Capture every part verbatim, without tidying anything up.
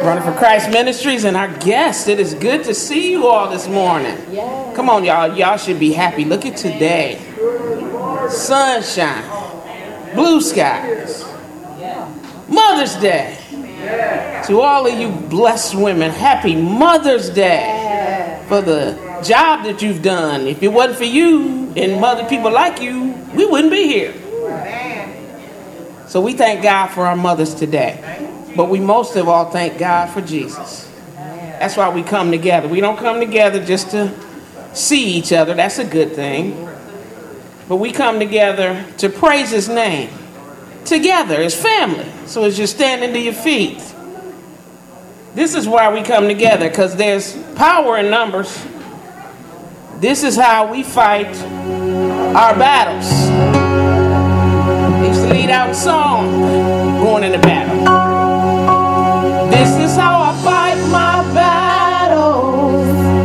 Running for Christ Ministries and our guests. It is good to see you all this morning. Come on, y'all. Y'all should be happy. Look at today. Sunshine. Blue skies. Mother's Day. To all of you blessed women, happy Mother's Day for the job that you've done. If it wasn't for you and other people like you, we wouldn't be here. So we thank God for our mothers today. But we most of all thank God for Jesus. That's why we come together. We don't come together just to see each other. That's a good thing. But we come together to praise his name. Together as family. So as you're standing to your feet. This is why we come together. Because there's power in numbers. This is how we fight our battles. We used to lead out a song going into battle. This is how I fight my battles.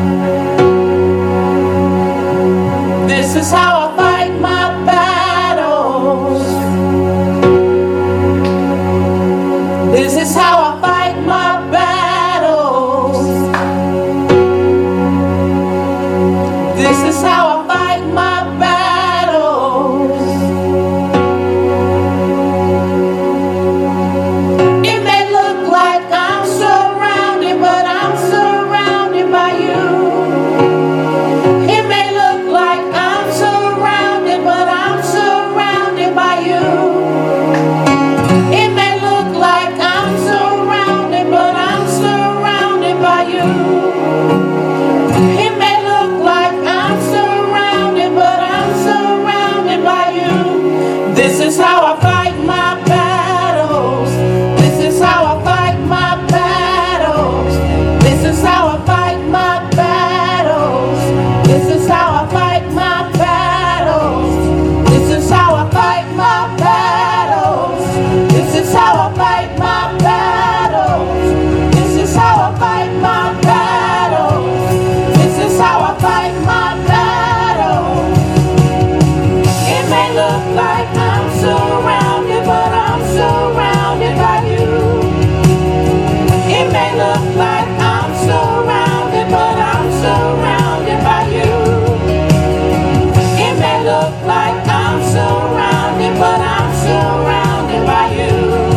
This is how I fight my battles. This is how I fight my battles. This is how I fight my battles. It may look like I'm surrounded, but I'm surrounded by you. It may look like I'm surrounded, but I'm surrounded by you. It may look like I'm surrounded, but I'm surrounded by you. It may look like I'm surrounded, but I'm surrounded by you. This is how I fight my battles. This is how I fight my battles. This is how I fight my battles. This is how I fight my battles. This is how I fight my battles. This is how I fight my battles. This is how I fight my battles. This is how I fight my battles. It may look like I'm surrounded, but I'm surrounded by you. It may look like I'm surrounded, but I'm surrounded by you. It may look like I'm surrounded, but I'm surrounded by you.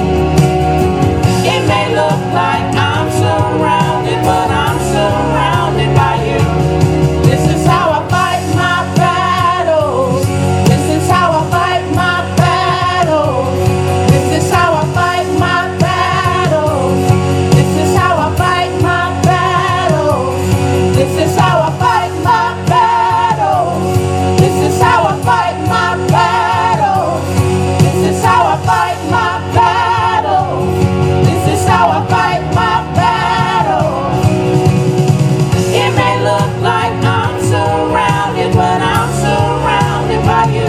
It may look like I'm surrounded, but I'm surrounded by you. This is how I fight my battles. This is how I fight my battles. This is how I fight my battles. This is how I fight my battles. This is how I fight my battles. This is how I fight my battles. This is how I fight my battles. This is how I fight my battles. It may look like I'm surrounded, but I'm surrounded by you.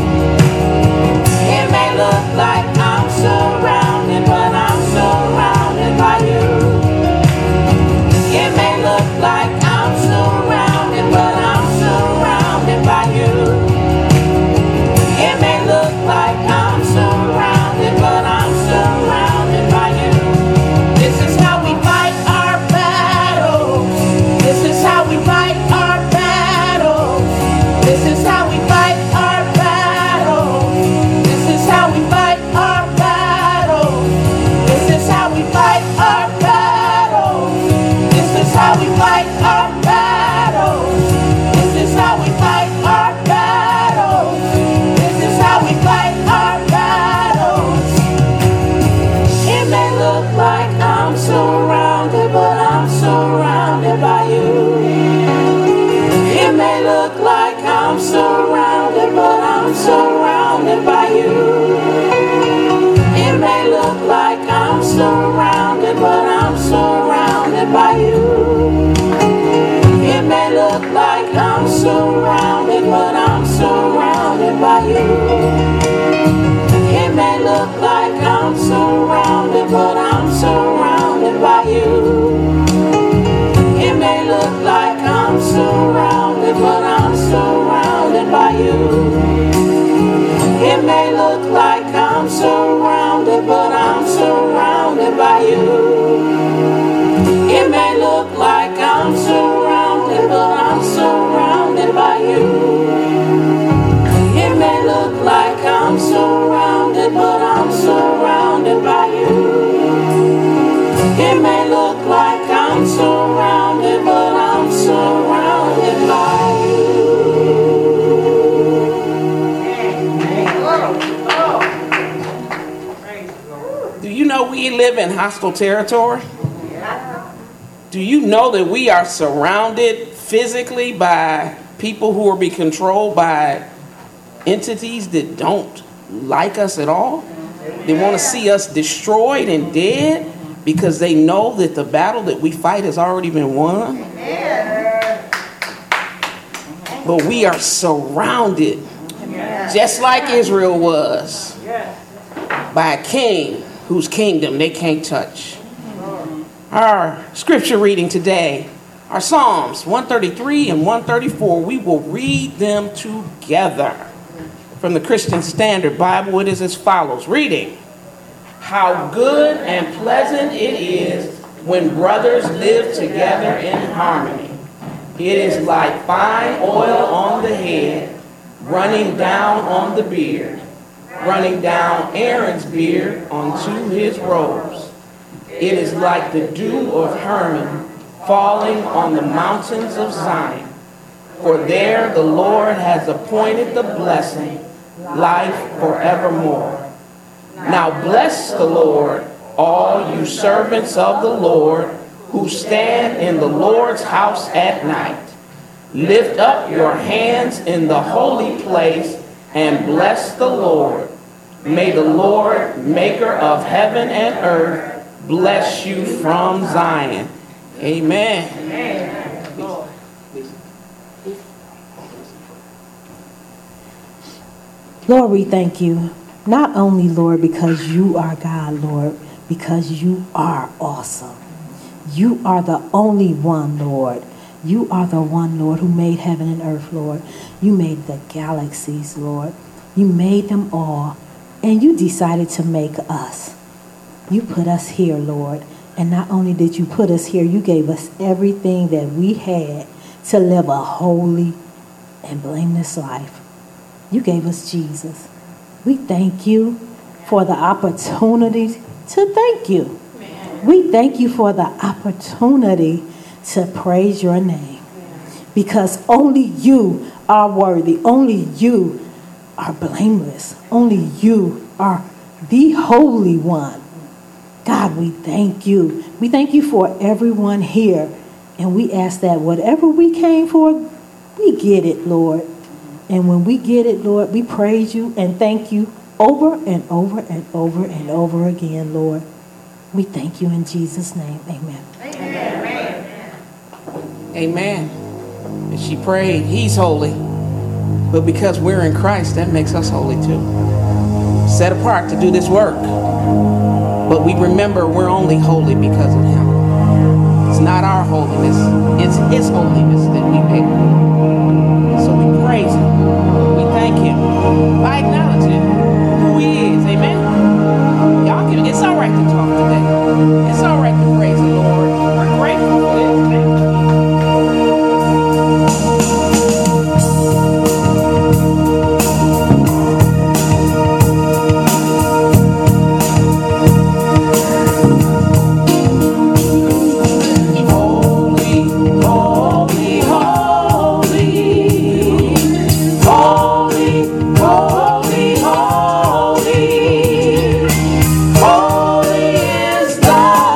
It may look like I'm surrounded, but I'm surrounded by you. It may look like I'm surrounded, but I'm surrounded by you. It may look like I'm surrounded, but I'm surrounded by you. This is how we fight our battles. This is how we fight our battles. This is how we fight our battles. This is how we fight our battles. This is how we fight our battles. This is how we fight our battles. This is how we fight our battles. This is how we fight our battles. It may look like I'm surrounded, but I'm surrounded by you. It may look like I'm surrounded, but I'm surrounded by you. It may look like I'm surrounded, but I'm surrounded by you. It may look like I'm surrounded, but I'm surrounded by you. It may look like I'm surrounded, but I'm surrounded by you. It may look like I'm surrounded, but I'm surrounded by you. It may look like I'm surrounded, but I'm surrounded by you. It may look like I'm surrounded, but I'm surrounded by you. Do you know we live in hostile territory? Do you know that we are surrounded physically by people who are being controlled by entities that don't like us at all? They want to see us destroyed and dead because they know that the battle that we fight has already been won. But we are surrounded, just like Israel was, by a king whose kingdom they can't touch. Our scripture reading today are Psalms one thirty-three and one thirty-four. We will read them together. From the Christian Standard Bible, it is as follows. Reading. How good and pleasant it is when brothers live together in harmony. It is like fine oil on the head, running down on the beard, running down Aaron's beard onto his robes. It is like the dew of Hermon falling on the mountains of Zion. For there the Lord has appointed the blessing, life forevermore. Now bless the Lord, all you servants of the Lord, who stand in the Lord's house at night. Lift up your hands in the holy place and bless the Lord. May the Lord, maker of heaven and earth, bless you from Zion. Amen. Amen. Lord, we thank you. Not only, Lord, because you are God, Lord, because you are awesome. You are the only one, Lord. You are the one, Lord, who made heaven and earth, Lord. You made the galaxies, Lord. You made them all. And you decided to make us. You put us here, Lord. And not only did you put us here, you gave us everything that we had to live a holy and blameless life. You gave us Jesus. We thank you for the opportunity to thank you. Amen. We thank you for the opportunity to praise your name. Because only you are worthy. Only you are blameless. Only you are the Holy One. God, we thank you. We thank you for everyone here. And we ask that whatever we came for, we get it, Lord. And when we get it, Lord, we praise you and thank you over and over and over and over again, Lord. We thank you in Jesus' name. Amen. Amen. Amen. And she prayed, he's holy. But because we're in Christ, that makes us holy too. Set apart to do this work. But we remember we're only holy because of him. It's not our holiness. It's his holiness that we pick. So we praise him. We thank him by acknowledging who he is. Amen? Y'all can, it's all right to talk today. It's all right to praise the Lord. We're grateful for this. Thank you. Holy is the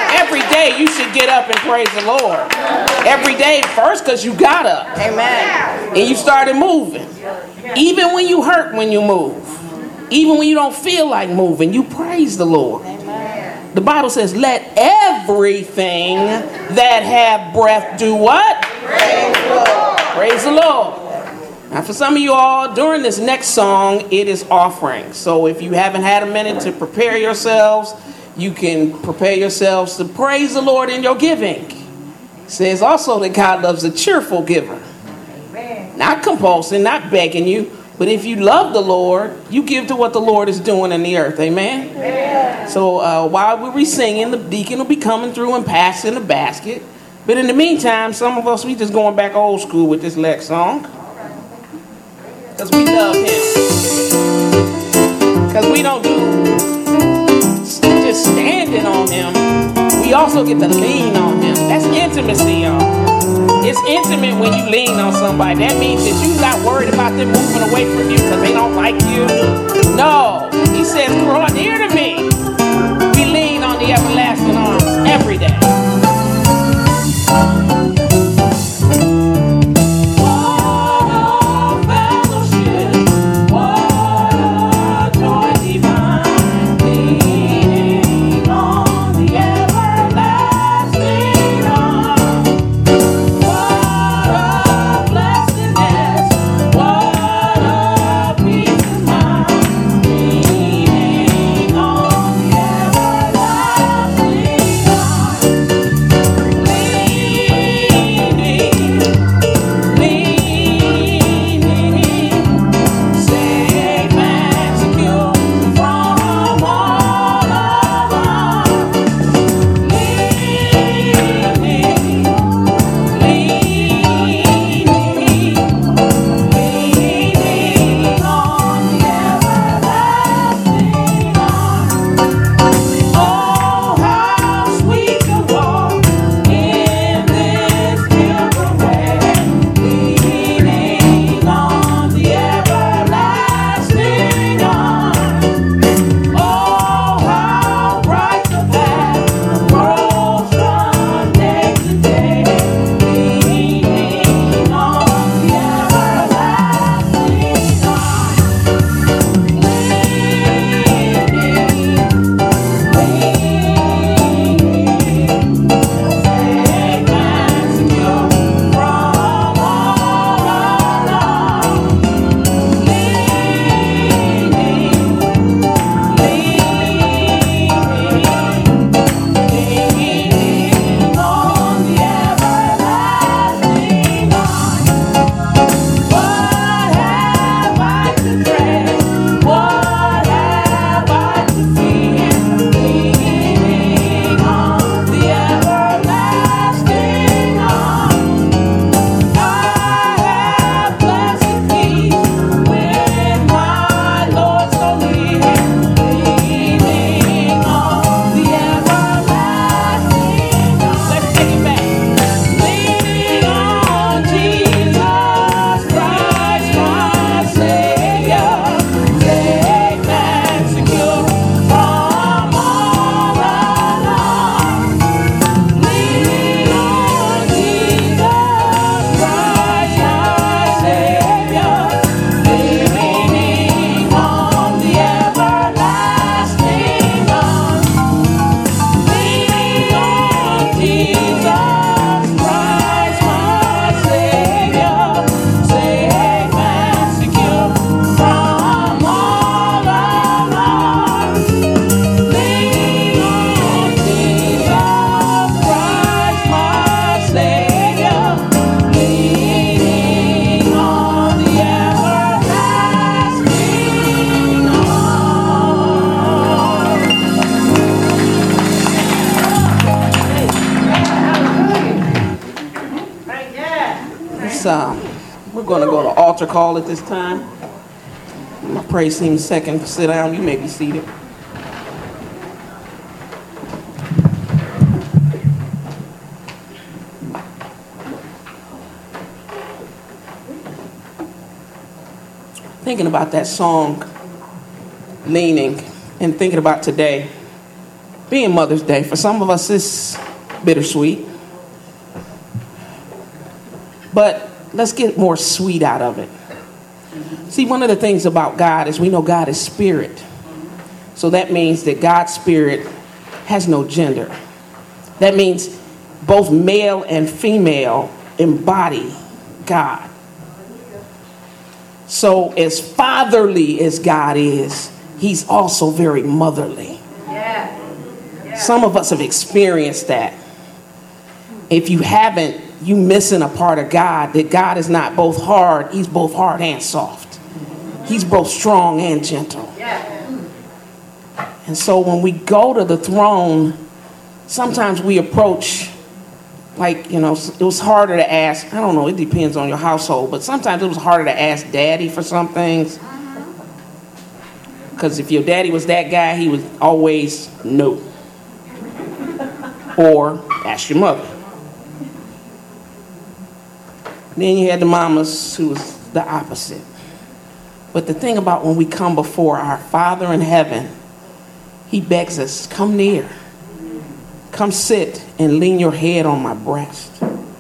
Every day you should get up and praise the Lord. Every day, first because you got up. Amen. And you started moving. Even when you hurt when you move. Even when you don't feel like moving, you praise the Lord. Amen. The Bible says, let everything that have breath do what? Praise the Lord. Praise the Lord. Now for some of you all, during this next song, it is offering. So if you haven't had a minute to prepare yourselves, you can prepare yourselves to praise the Lord in your giving. It says also that God loves a cheerful giver. Amen. Not compulsing, not begging you, but if you love the Lord, you give to what the Lord is doing in the earth. Amen? Amen. So uh, while we're singing, the deacon will be coming through and passing the basket. But in the meantime, some of us, we just going back old school with this next song. Because we love him. Because we don't do just standing on him. We also get to lean on him. That's intimacy, y'all. It's intimate when you lean on somebody. That means that you're not worried about them moving away from you because they don't like you. No. He says, draw near to me. We lean on the everlasting arms every day. Um, we're going to go to altar call at this time. My praise team second. Sit down. You may be seated. Thinking about that song, Leaning, and thinking about today. being Mother's Day, for some of us it's bittersweet. But let's get more sweet out of it. See, one of the things about God is we know God is spirit. So that means that God's spirit has no gender. That means both male and female embody God. So as fatherly as God is, he's also very motherly. Yeah. Yeah. Some of us have experienced that. If you haven't, you missing a part of God, that God is not both hard, he's both hard and soft. He's both strong and gentle. Yeah. And so when we go to the throne, sometimes we approach, like, you know, it was harder to ask. I don't know, it depends on your household, but sometimes it was harder to ask daddy for some things. Because if your daddy was that guy, he was always no. Or ask your mother. Then you had the mamas who was the opposite. But the thing about when we come before our Father in heaven, he begs us, come near. Come sit and lean your head on my breast.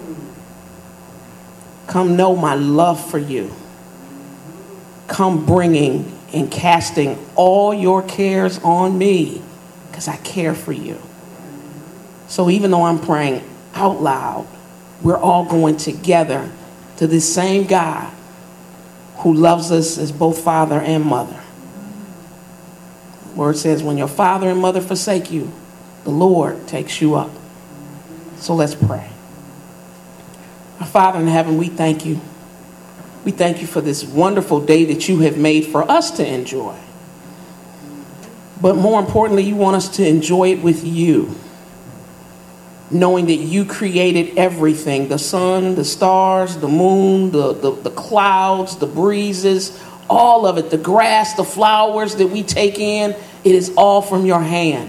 Come know my love for you. Come bringing and casting all your cares on me, because I care for you. So even though I'm praying out loud, we're all going together to this same God who loves us as both father and mother. The word says, when your father and mother forsake you, the Lord takes you up. So let's pray. Our Father in heaven, we thank you. We thank you for this wonderful day that you have made for us to enjoy. But more importantly, you want us to enjoy it with you, knowing that you created everything, the sun, the stars, the moon, the, the, the clouds, the breezes, all of it, the grass, the flowers that we take in, it is all from your hand.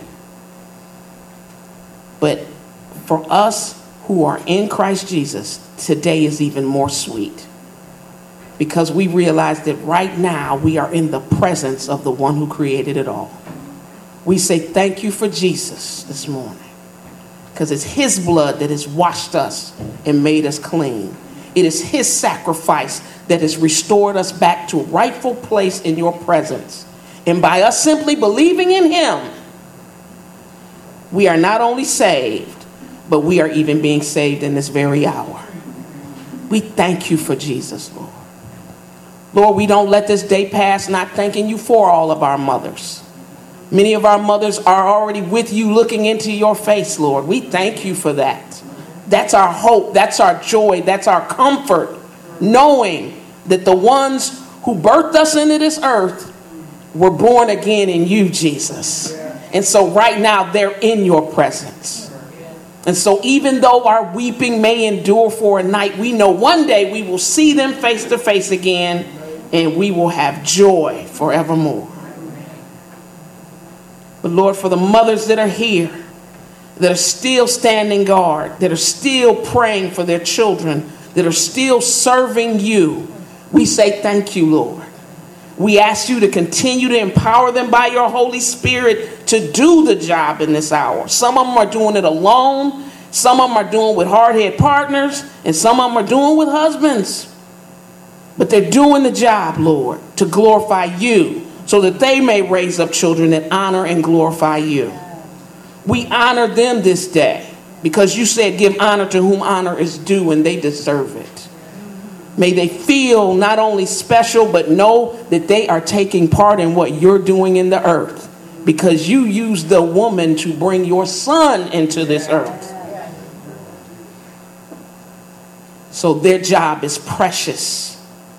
But for us who are in Christ Jesus, today is even more sweet, because we realize that right now we are in the presence of the one who created it all. We say thank you for Jesus this morning, because it's his blood that has washed us and made us clean. It is his sacrifice that has restored us back to a rightful place in your presence. And by us simply believing in him, we are not only saved, but we are even being saved in this very hour. We thank you for Jesus, Lord. Lord, we don't let this day pass not thanking you for all of our mothers. Many of our mothers are already with you, looking into your face, Lord. We thank you for that. That's our hope. That's our joy. That's our comfort, knowing that the ones who birthed us into this earth were born again in you, Jesus. And so right now they're in your presence. And so even though our weeping may endure for a night, we know one day we will see them face to face again, and we will have joy forevermore. But Lord, for the mothers that are here, that are still standing guard, that are still praying for their children, that are still serving you, we say thank you, Lord. We ask you to continue to empower them by your Holy Spirit to do the job in this hour. Some of them are doing it alone. Some of them are doing it with hard-headed partners. And some of them are doing it with husbands. But they're doing the job, Lord, to glorify you, so that they may raise up children that honor and glorify you. We honor them this day, because you said give honor to whom honor is due, and they deserve it. May they feel not only special, but know that they are taking part in what you're doing in the earth, because you used the woman to bring your son into this earth. So their job is precious.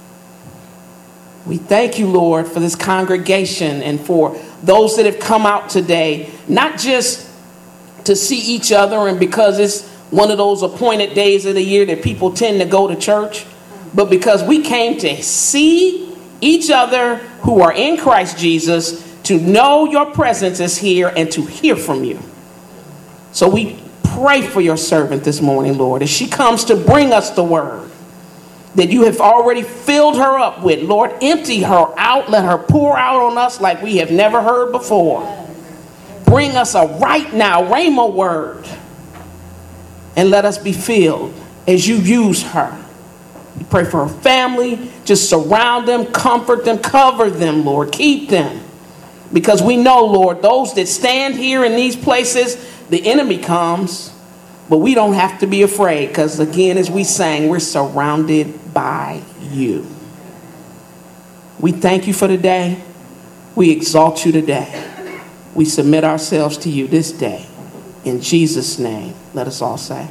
We thank you, Lord, for this congregation and for those that have come out today, not just to see each other and because it's one of those appointed days of the year that people tend to go to church, but because we came to see each other who are in Christ Jesus, to know your presence is here and to hear from you. So we pray for your servant this morning, Lord, as she comes to bring us the word that you have already filled her up with. Lord, empty her out. Let her pour out on us like we have never heard before. bring us a right now Rhema word. And let us be filled as you use her. We pray for her family. Just surround them, comfort them, cover them, Lord. Keep them. Because we know, Lord, those that stand here in these places, the enemy comes. But we don't have to be afraid. Because again, as we sang, we're surrounded by you. We thank you for today. We exalt you today. We submit ourselves to you this day. In Jesus' name, let us all say.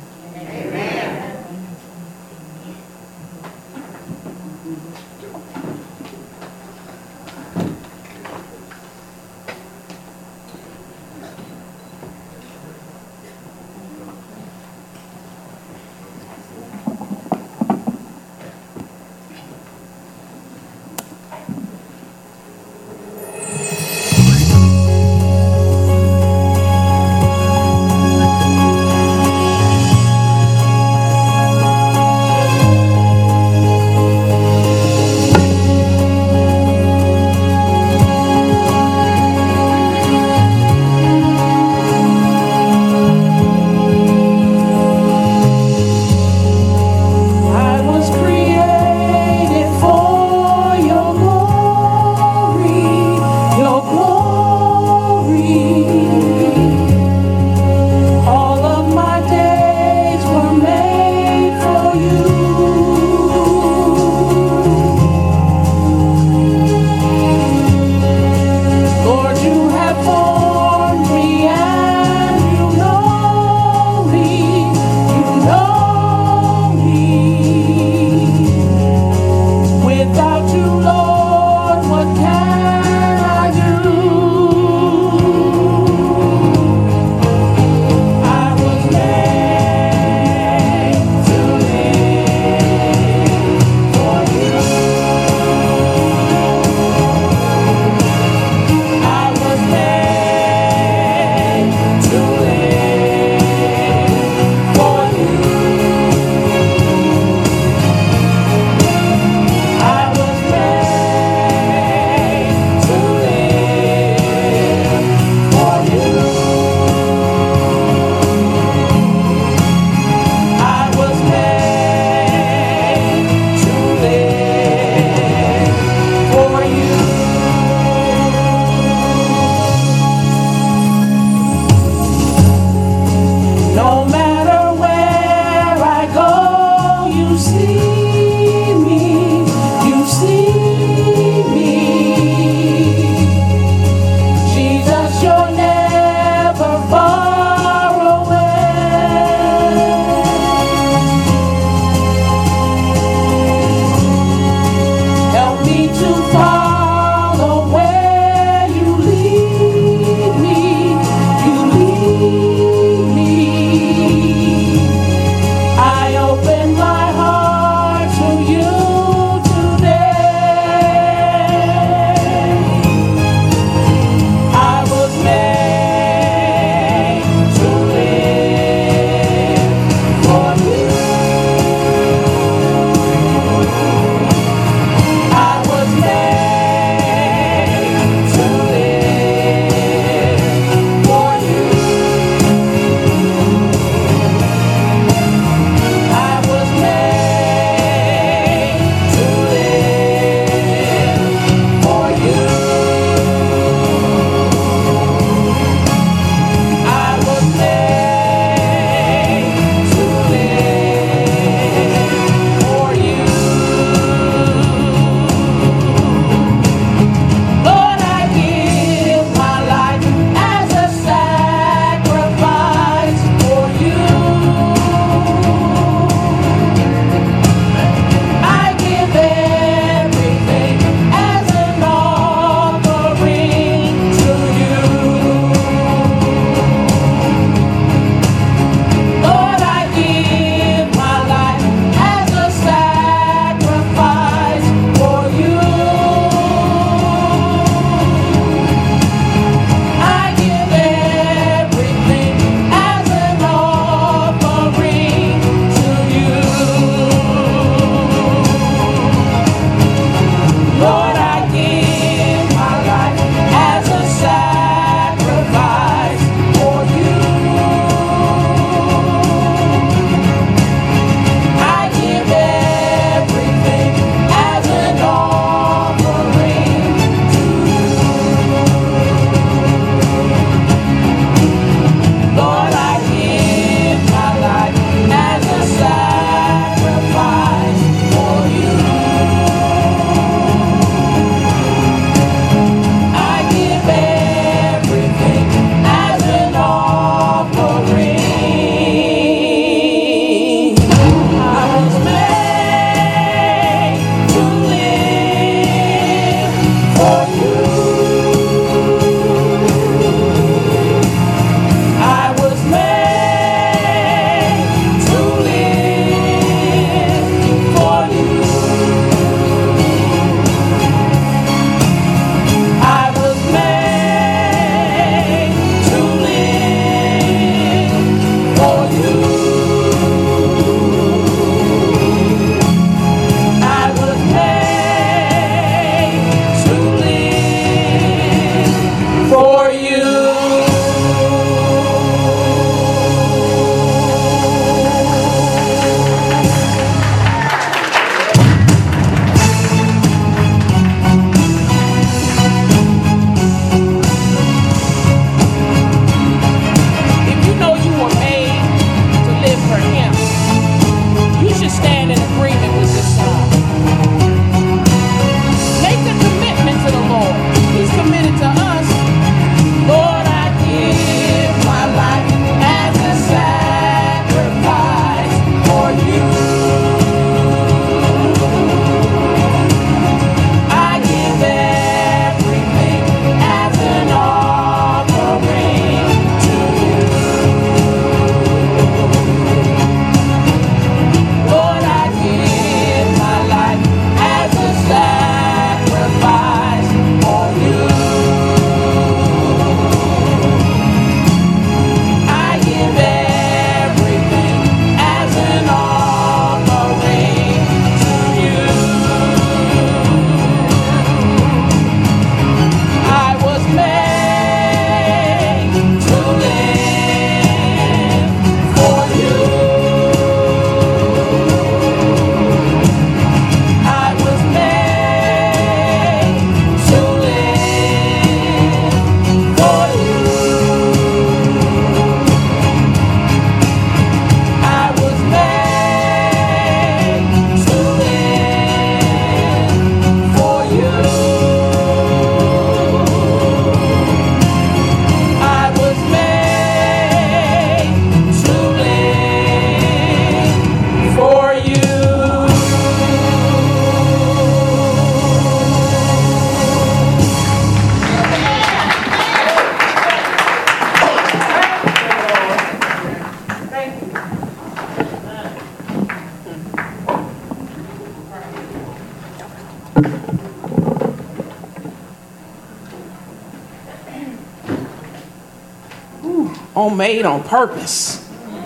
Homemade on purpose.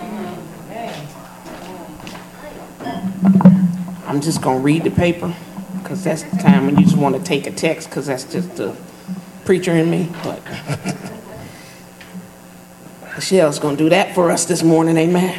I'm just going to read the paper because that's the time when you just want to take a text because that's just the preacher in me. But Michelle's going to do that for us this morning, amen.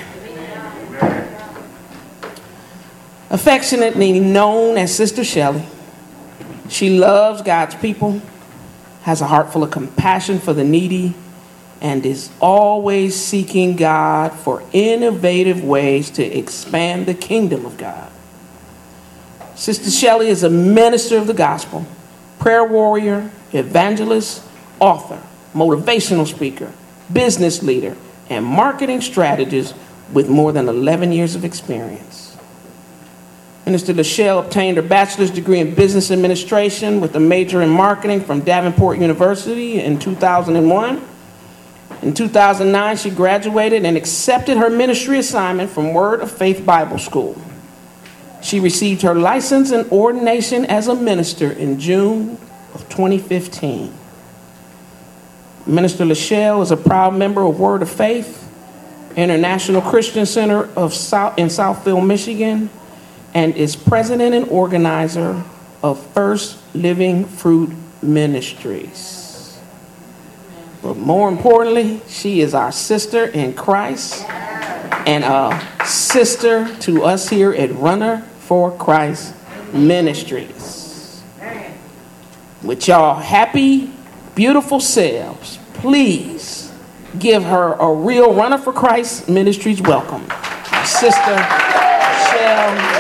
Affectionately known as Sister Shelley, she loves God's people, has a heart full of compassion for the needy, and is always seeking God for innovative ways to expand the kingdom of God. Sister Shelley is a minister of the gospel, prayer warrior, evangelist, author, motivational speaker, business leader, and marketing strategist with more than eleven years of experience. Minister Lachelle obtained her bachelor's degree in business administration with a major in marketing from Davenport University in two thousand one. In two thousand nine, she graduated and accepted her ministry assignment from Word of Faith Bible School. She received her license and ordination as a minister in June of twenty fifteen. Minister Lachelle is a proud member of Word of Faith, International Christian Center of South, in Southfield, Michigan, and is president and organizer of First Living Fruit Ministries. But more importantly, she is our sister in Christ and a sister to us here at Runner for Christ Ministries. With y'all happy, beautiful selves, please give her a real Runner for Christ Ministries welcome. Our sister, Michelle.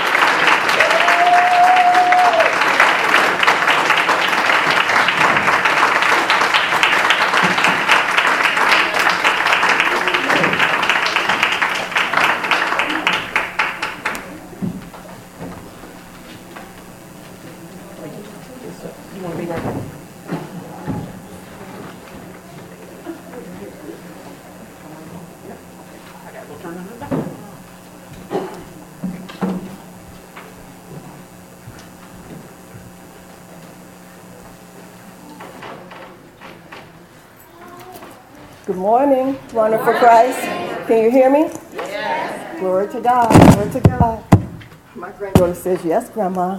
Good morning, Runner for Christ. Can you hear me? Yes. Glory to God. Glory to God. My granddaughter says, yes, Grandma.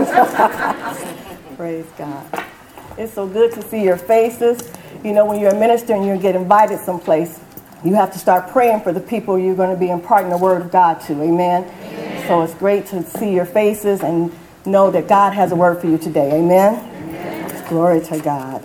Praise God. It's so good to see your faces. You know, when you're a minister and you get invited someplace, you have to start praying for the people you're going to be imparting the word of God to. Amen? Amen. So it's great to see your faces and know that God has a word for you today. Amen? Amen. Glory to God.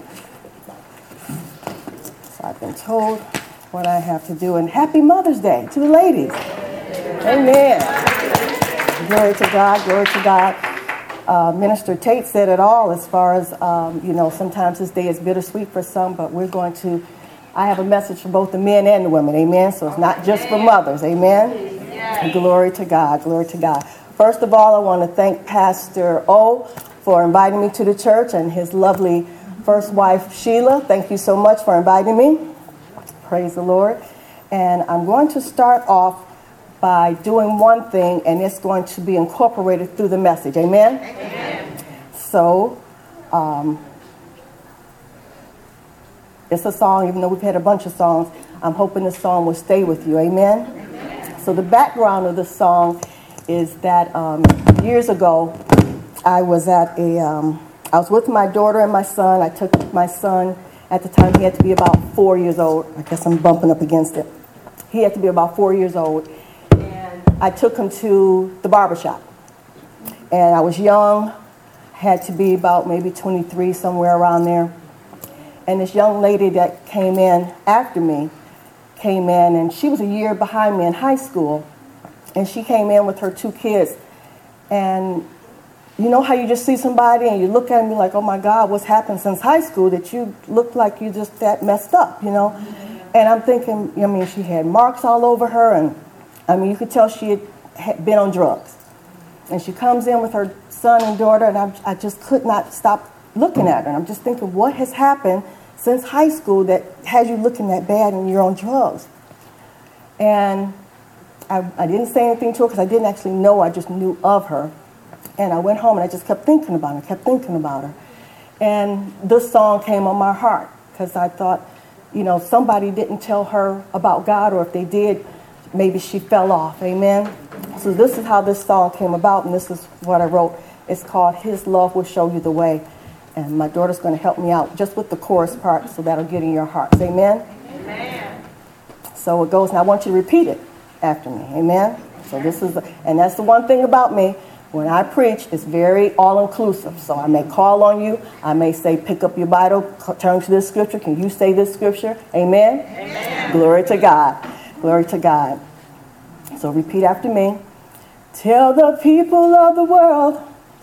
I've been told what I have to do. And happy Mother's Day to the ladies. Amen. Glory to God. Glory to God. Uh, Minister Tate said it all as far as, um, you know, sometimes this day is bittersweet for some, but we're going to, I have a message for both the men and the women. Amen. So it's not just for mothers. Amen. Yes. Glory to God. Glory to God. First of all, I want to thank Pastor O for inviting me to the church and his lovely first wife, Sheila. Thank you so much for inviting me. Praise the Lord. And I'm going to start off by doing one thing, and it's going to be incorporated through the message. Amen? Amen. So, um, it's a song, even though we've had a bunch of songs. I'm hoping this song will stay with you. Amen? Amen. So the background of the song is that um, years ago, I was at a... Um, I was with my daughter and my son. I took my son, at the time he had to be about four years old. I guess I'm bumping up against it. He had to be about four years old. And I took him to the barbershop. And I was young, had to be about maybe twenty-three, somewhere around there. And this young lady that came in after me came in, and she was a year behind me in high school. And she came in with her two kids. And you know how you just see somebody and you look at them, you're like, oh my God, what's happened since high school that you look like you just that messed up, you know? Mm-hmm. And I'm thinking, I mean, she had marks all over her, and I mean, you could tell she had, had been on drugs. And she comes in with her son and daughter, and I, I just could not stop looking at her. And I'm just thinking, what has happened since high school that has you looking that bad and you're on drugs? And I, I didn't say anything to her because I didn't actually know, I just knew of her. And I went home and I just kept thinking about her, kept thinking about her. And this song came on my heart because I thought, you know, somebody didn't tell her about God, or if they did, maybe she fell off. Amen. So this is how this song came about, and this is what I wrote. It's called His Love Will Show You the Way. And my daughter's going to help me out just with the chorus part, so that'll get in your hearts. Amen? Amen. So it goes, and I want you to repeat it after me. Amen? So this is, and that's the one thing about me. When I preach, it's very all-inclusive. So I may call on you. I may say, pick up your Bible, turn to this scripture. Can you say this scripture? Amen? Amen. Glory to God. Glory to God. So repeat after me. Tell the people of the world.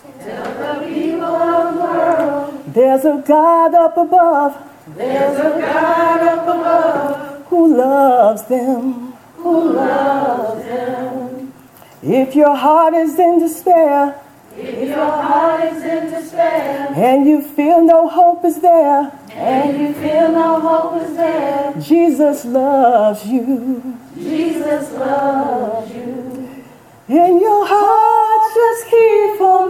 Tell the people of the world. There's a God up above. There's a God up above. Who loves them. Who loves them. If your heart is in despair, If your heart is in despair, and you feel no hope is there, and you feel no hope is there, Jesus loves you. Jesus loves you. In your heart, just keep on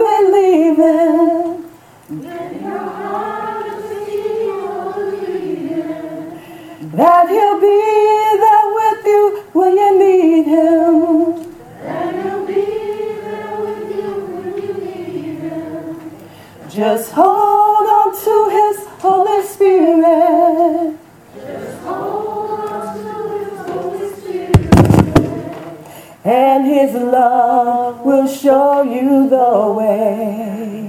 believing. In your heart, just keep on believing. That He'll be there with you when you need Him. That He'll be there with you when you need Him. Just hold on to His Holy Spirit. Just hold on to His Holy Spirit. And His love will show you the way.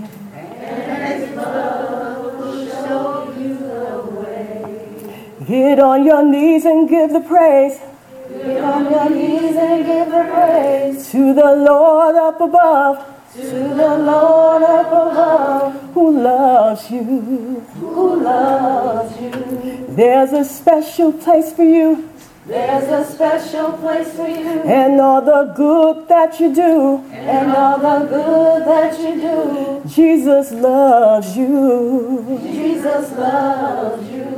And His love will show you the way. Get on your knees and give the praise Get on your knees and give the praise to the Lord up above, to the Lord up above, who loves you. who loves you. There's a special place for you, There's a special place for you, and all the good that you do. and all the good that you do. Jesus loves you. Jesus loves you.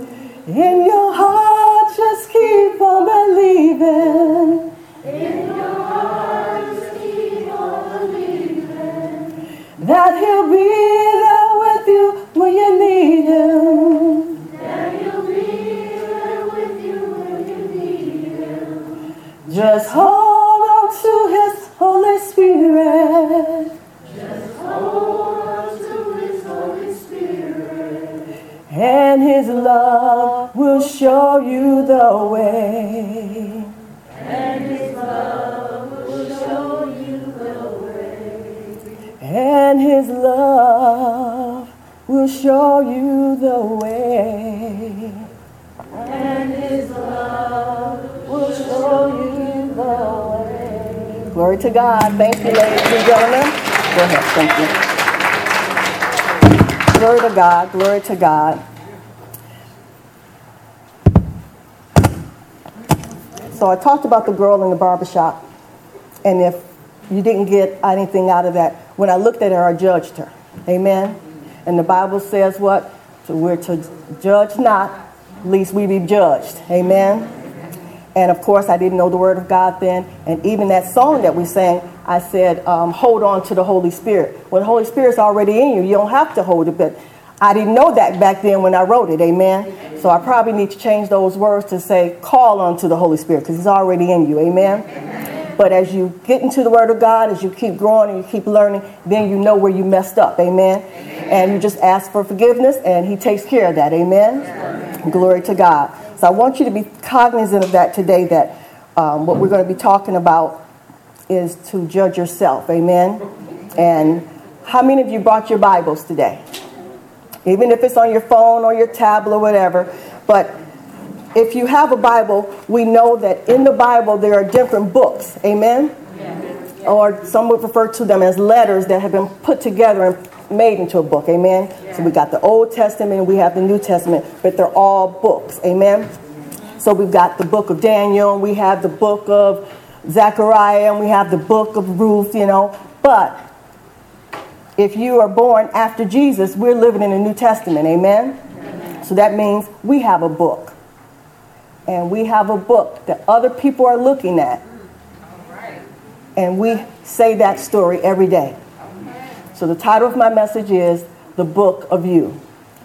In your heart, just keep on believing. In your heart, just keep on believing. That He'll be there with you when you need Him. That He'll be there with you when you need Him. Just hold on to His Holy Spirit. Just hold on to His Holy Spirit. And His love will show you the way. And His love will show you the way. And His love will show you the way. And His love will show you the way. Glory to God. Thank you, ladies and gentlemen. Go ahead. Thank you. Glory to God. Glory to God. So I talked about the girl in the barbershop, and if you didn't get anything out of that, when I looked at her, I judged her. Amen? And the Bible says what? So we're to judge not, lest we be judged. Amen? And of course, I didn't know the word of God then. And even that song that we sang, I said, um, hold on to the Holy Spirit. Well, the Holy Spirit's already in you. You don't have to hold it. But I didn't know that back then when I wrote it. Amen? So I probably need to change those words to say, call on to the Holy Spirit, because He's already in you. Amen? Amen? But as you get into the word of God, as you keep growing and you keep learning, then you know where you messed up. Amen? Amen. And you just ask for forgiveness, and He takes care of that. Amen? Amen. Glory to God. So I want you to be cognizant of that today, that um, what we're going to be talking about is to judge yourself. Amen? And how many of you brought your Bibles today? Even if it's on your phone or your tablet or whatever. But if you have a Bible, we know that in the Bible there are different books. Amen? Yeah. Or some would refer to them as letters that have been put together and made into a book. Amen? Yeah. So we got the Old Testament and we have the New Testament, but they're all books. Amen? So we've got the book of Daniel, and we have the book of Zechariah, and we have the book of Ruth, you know. But if you are born after Jesus, we're living in the New Testament. Amen? Amen. So that means we have a book. And we have a book that other people are looking at. And we say that story every day. So the title of my message is The Book of You.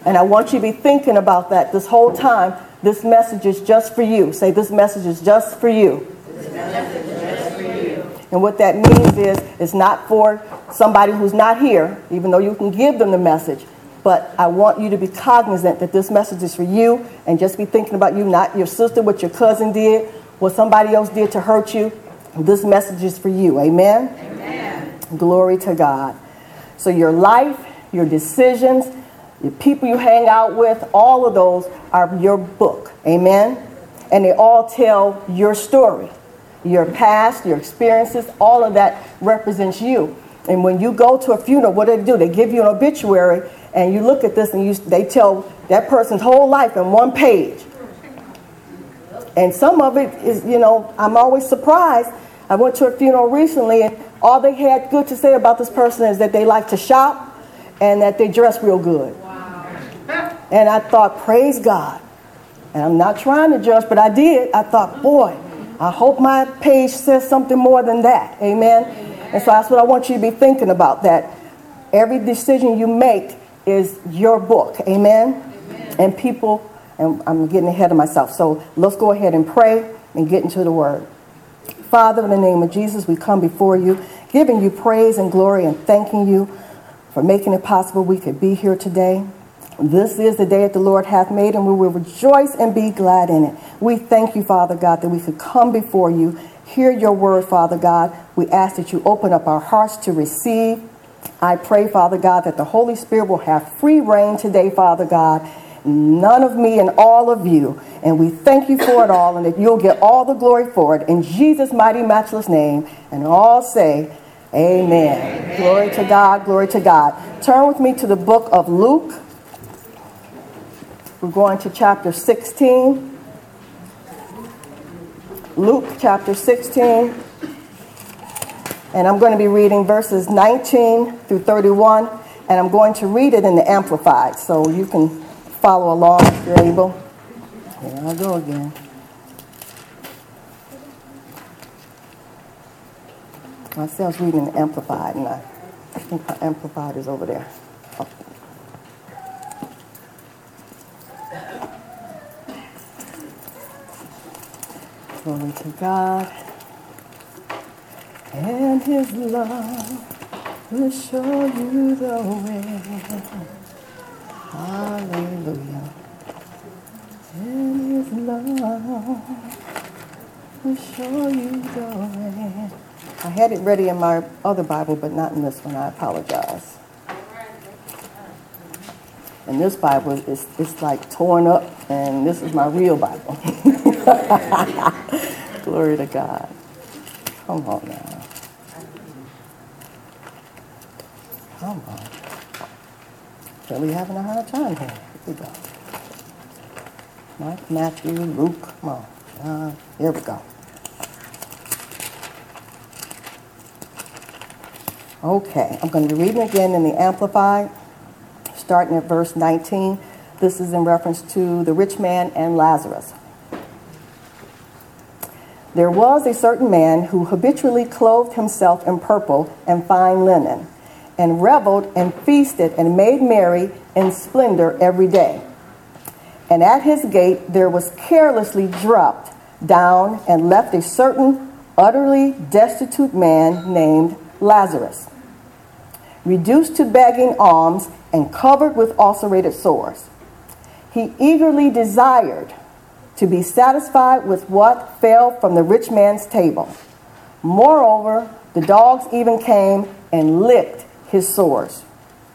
And I want you to be thinking about that this whole time. This message is just for you. Say, this message is just for you. This message is just for you. And what that means is it's not for somebody who's not here, even though you can give them the message. But I want you to be cognizant that this message is for you, and just be thinking about you, not your sister, what your cousin did, what somebody else did to hurt you. This message is for you. Amen? Amen. Glory to God. So your life, your decisions, the people you hang out with, all of those are your book. Amen? And they all tell your story. Your past, your experiences, all of that represents you. And when you go to a funeral, what do they do? They give you an obituary, and you look at this and you, they tell that person's whole life in one page. And some of it is, you know, I'm always surprised. I went to a funeral recently, and all they had good to say about this person is that they like to shop and that they dress real good. Wow. And I thought, praise God. And I'm not trying to judge, but I did. I thought, boy, I hope my page says something more than that. Amen? Amen. And so that's what I want you to be thinking about, that every decision you make is your book. Amen? Amen. And people, and I'm getting ahead of myself, so let's go ahead and pray and get into the word. Father, in the name of Jesus, we come before you, giving you praise and glory and thanking you for making it possible we could be here today. This is the day that the Lord hath made, and we will rejoice and be glad in it. We thank you, Father God, that we could come before you, hear your word, Father God. We ask that you open up our hearts to receive. I pray, Father God, that the Holy Spirit will have free reign today, Father God. None of me and all of you. And we thank you for it all, and that you'll get all the glory for it. In Jesus' mighty, matchless name. And all say, amen. Amen. Glory to God, glory to God. Turn with me to the book of Luke. We're going to chapter sixteen. Luke chapter sixteen. And I'm going to be reading verses nineteen through thirty-one. And I'm going to read it in the Amplified, so you can follow along if you're able. Here I go again. I said I was reading the Amplified, and I, I think the Amplified is over there. Oh. Glory to God. And his love will show you the way. Hallelujah. And his love will show you the way. I had it ready in my other Bible, but not in this one. I apologize. And this Bible is it's like torn up, and this is my real Bible. Glory to God. Come on now. Come on. Really having a hard time here. Here we go. Mark, Matthew, Luke. Come on. Uh, here we go. Okay, I'm going to be reading again in the Amplified, starting at verse nineteen. This is in reference to the rich man and Lazarus. There was a certain man who habitually clothed himself in purple and fine linen, and reveled and feasted and made merry in splendor every day. And at his gate there was carelessly dropped down and left a certain utterly destitute man named Lazarus, reduced to begging alms and covered with ulcerated sores. He eagerly desired to be satisfied with what fell from the rich man's table. Moreover, the dogs even came and licked his sores.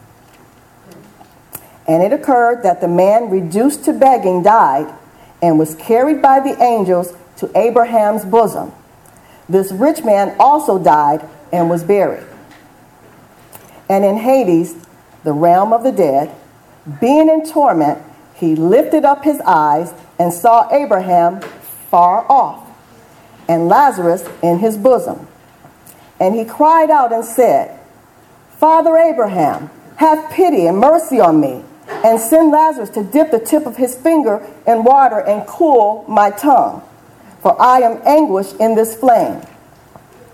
And it occurred that the man reduced to begging died and was carried by the angels to Abraham's bosom. This rich man also died and was buried. And in Hades, the realm of the dead, being in torment, he lifted up his eyes and saw Abraham far off, and Lazarus in his bosom. And he cried out and said, Father Abraham, have pity and mercy on me, and send Lazarus to dip the tip of his finger in water and cool my tongue, for I am anguished in this flame.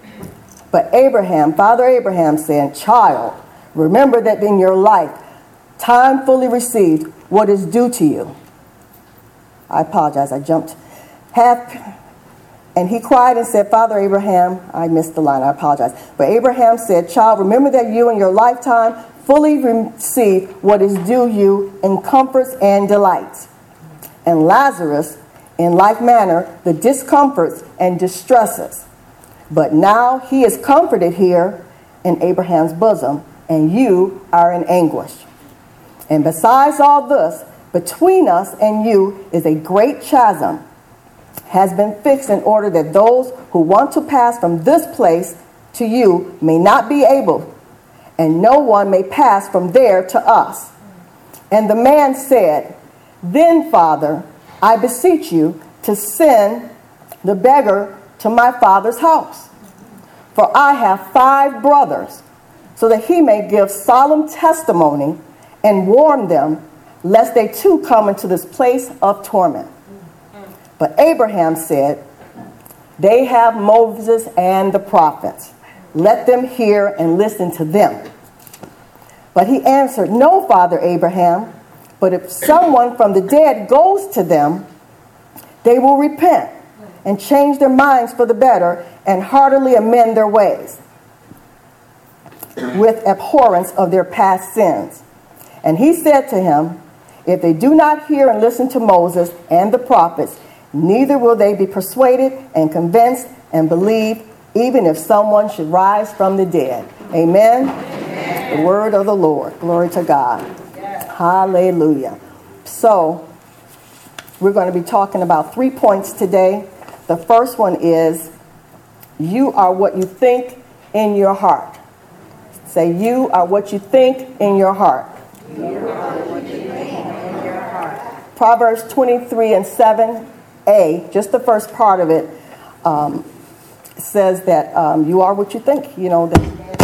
But Abraham, Father Abraham said, Child, remember that in your life time fully received what is due to you. I apologize, I jumped. Have, and he cried and said, Father Abraham, I missed the line, I apologize. But Abraham said, child, remember that you in your lifetime fully receive what is due you in comforts and delights. And Lazarus, in like manner, the discomforts and distresses. But now he is comforted here in Abraham's bosom, and you are in anguish. And besides all this, between us and you is a great chasm, has been fixed in order that those who want to pass from this place to you may not be able, and no one may pass from there to us. And the man said, Then, Father, I beseech you to send the beggar to my father's house. For I have five brothers, so that he may give solemn testimony and warn them, lest they too come into this place of torment. But Abraham said, They have Moses and the prophets. Let them hear and listen to them. But he answered, No, Father Abraham, but if someone from the dead goes to them, they will repent and change their minds for the better and heartily amend their ways with abhorrence of their past sins. And he said to him, If they do not hear and listen to Moses and the prophets, neither will they be persuaded and convinced and believe, even if someone should rise from the dead. Amen? Amen. The word of the Lord. Glory to God. Yes. Hallelujah. So, we're going to be talking about three points today. The first one is, you are what you think in your heart. Say, you are what you think in your heart. You are what you think in your heart. Proverbs twenty-three and seven a, just the first part of it, um, says that um, you are what you think. You know, that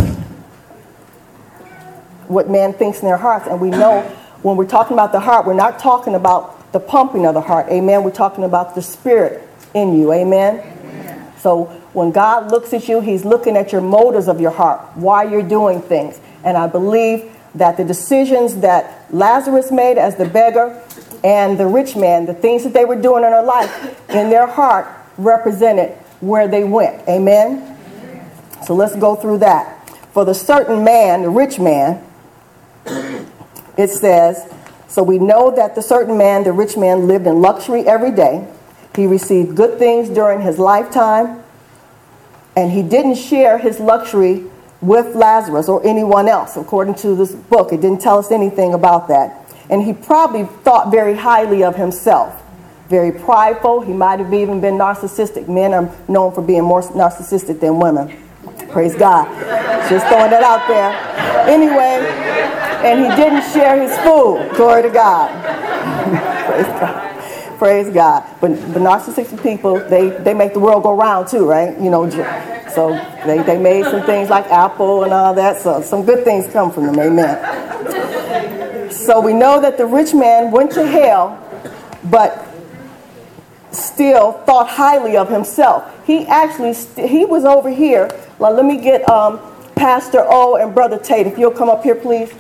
what man thinks in their hearts. And we know when we're talking about the heart, we're not talking about the pumping of the heart. Amen. We're talking about the spirit in you. Amen. Amen. So when God looks at you, he's looking at your motives of your heart, why you're doing things. And I believe that the decisions that Lazarus made as the beggar and the rich man, the things that they were doing in their life, in their heart, represented where they went. Amen? So let's go through that. For the certain man, the rich man, it says, so we know that the certain man, the rich man, lived in luxury every day. He received good things during his lifetime, and he didn't share his luxury with Lazarus or anyone else. According to this book, it didn't tell us anything about that. And he probably thought very highly of himself. Very prideful. He might have even been narcissistic. Men are known for being more narcissistic than women. Praise God. Just throwing that out there. Anyway, and he didn't share his food. Glory to God. Praise God. Praise God. But the narcissistic people, they, they make the world go round too, right? You know, so they, they made some things like Apple and all that. So some good things come from them. Amen. So we know that the rich man went to hell, but still thought highly of himself. He actually, st- he was over here. Well, let me get um, Pastor O and Brother Tate, if you'll come up here, please.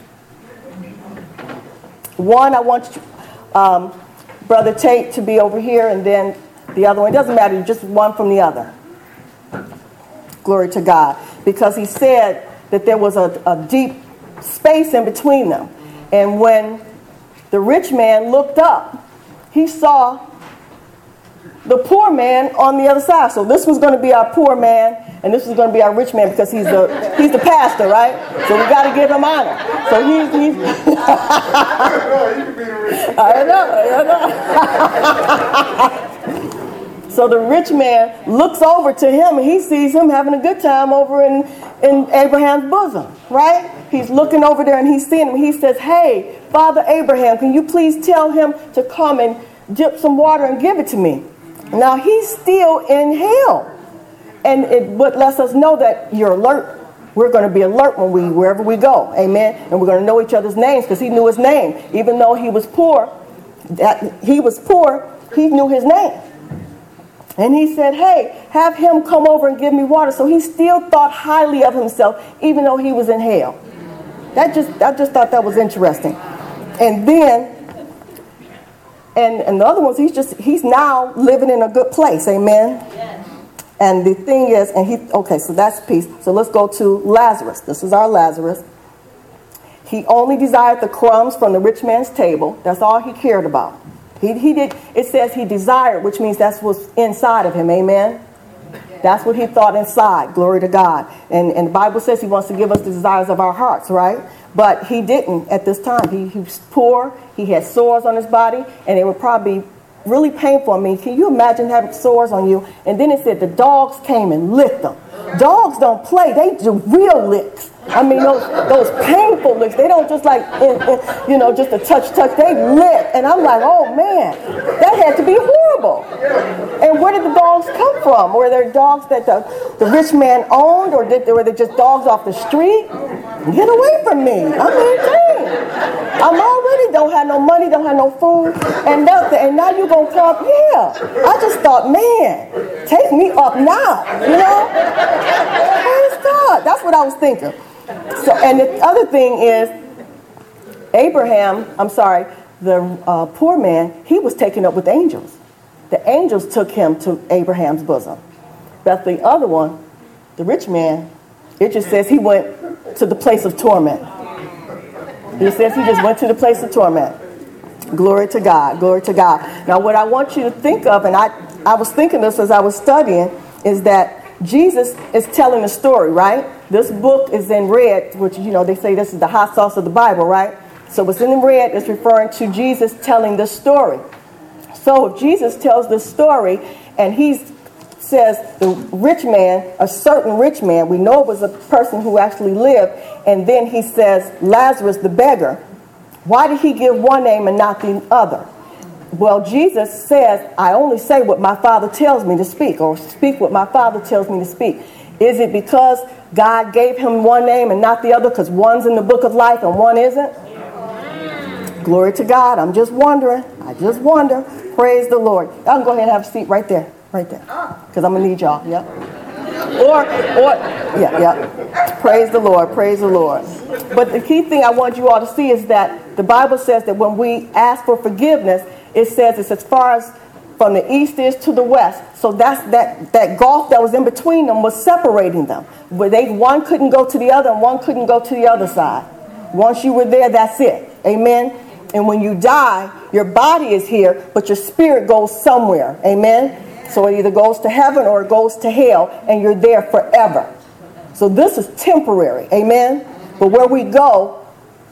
One, I want you, um, Brother Tate to be over here, and then the other one. It doesn't matter, just one from the other. Glory to God. Because he said that there was a, a deep space in between them. And when the rich man looked up, he saw the poor man on the other side. So this was going to be our poor man, and this was going to be our rich man because he's the he's the pastor, right? So we got to give him honor. So he's he's. I know, I know. So the rich man looks over to him, and he sees him having a good time over in in Abraham's bosom, right? He's looking over there, and he's seeing him. He says, "Hey, Father Abraham, can you please tell him to come and dip some water and give it to me?" Now, he's still in hell. And it what lets us know that you're alert. We're going to be alert when we wherever we go. Amen. And we're going to know each other's names because he knew his name. Even though he was poor, that he was poor, he knew his name. And he said, hey, have him come over and give me water. So he still thought highly of himself, even though he was in hell. That just I just thought that was interesting. And then, and, and the other ones, he's just, he's now living in a good place. Amen. Yes. And the thing is, and he, okay, so that's peace. So let's go to Lazarus. This is our Lazarus. He only desired the crumbs from the rich man's table. That's all he cared about. He, he did, it says he desired, which means that's what's inside of him. Amen. That's what he thought inside. Glory to God. And, and the Bible says he wants to give us the desires of our hearts, right? But he didn't at this time. He, he was poor. He had sores on his body, and they were probably really painful. I mean, can you imagine having sores on you? And then it said the dogs came and licked them. Dogs don't play. They do real licks. I mean, those those painful licks. They don't just like, in, in, you know, just a touch, touch. They lick. And I'm like, oh, man, that had to be horrible. And where did the dogs come from? Were there dogs that the, the rich man owned, or did, were they just dogs off the street? Get away from me. I mean, dang. I'm already don't have no money, don't have no food, and nothing. And now you're going to come, yeah. I just thought, man, take me up now, you know? Praise God. That's what I was thinking. So, and the other thing is, Abraham, I'm sorry, the uh, poor man, he was taken up with angels. The angels took him to Abraham's bosom. But the other one, the rich man, it just says he went to the place of torment. It says he just went to the place of torment. Glory to God. Glory to God. Now, what I want you to think of, and I, I was thinking this as I was studying, is that Jesus is telling a story, right? This book is in red, which, you know, they say this is the hot sauce of the Bible, right? So what's in red is referring to Jesus telling this story. So if Jesus tells this story, and he says the rich man, a certain rich man, we know it was a person who actually lived, and then he says Lazarus the beggar, why did he give one name and not the other? Well, Jesus says, I only say what my Father tells me to speak, or speak what my Father tells me to speak. Is it because God gave him one name and not the other, because one's in the book of life and one isn't? Glory to God. I'm just wondering. I just wonder. Praise the Lord. Y'all can go ahead and have a seat right there. Right there. Because I'm going to need y'all. Yep. Or, or, yeah, yeah. Praise the Lord. Praise the Lord. But the key thing I want you all to see is that the Bible says that when we ask for forgiveness, it says it's as far as from the east is to the west. So that's that, that gulf that was in between them was separating them. Where they, one couldn't go to the other and one couldn't go to the other side. Once you were there, that's it. Amen. And when you die, your body is here, but your spirit goes somewhere. Amen. So it either goes to heaven or it goes to hell, and you're there forever. So this is temporary. Amen. But where we go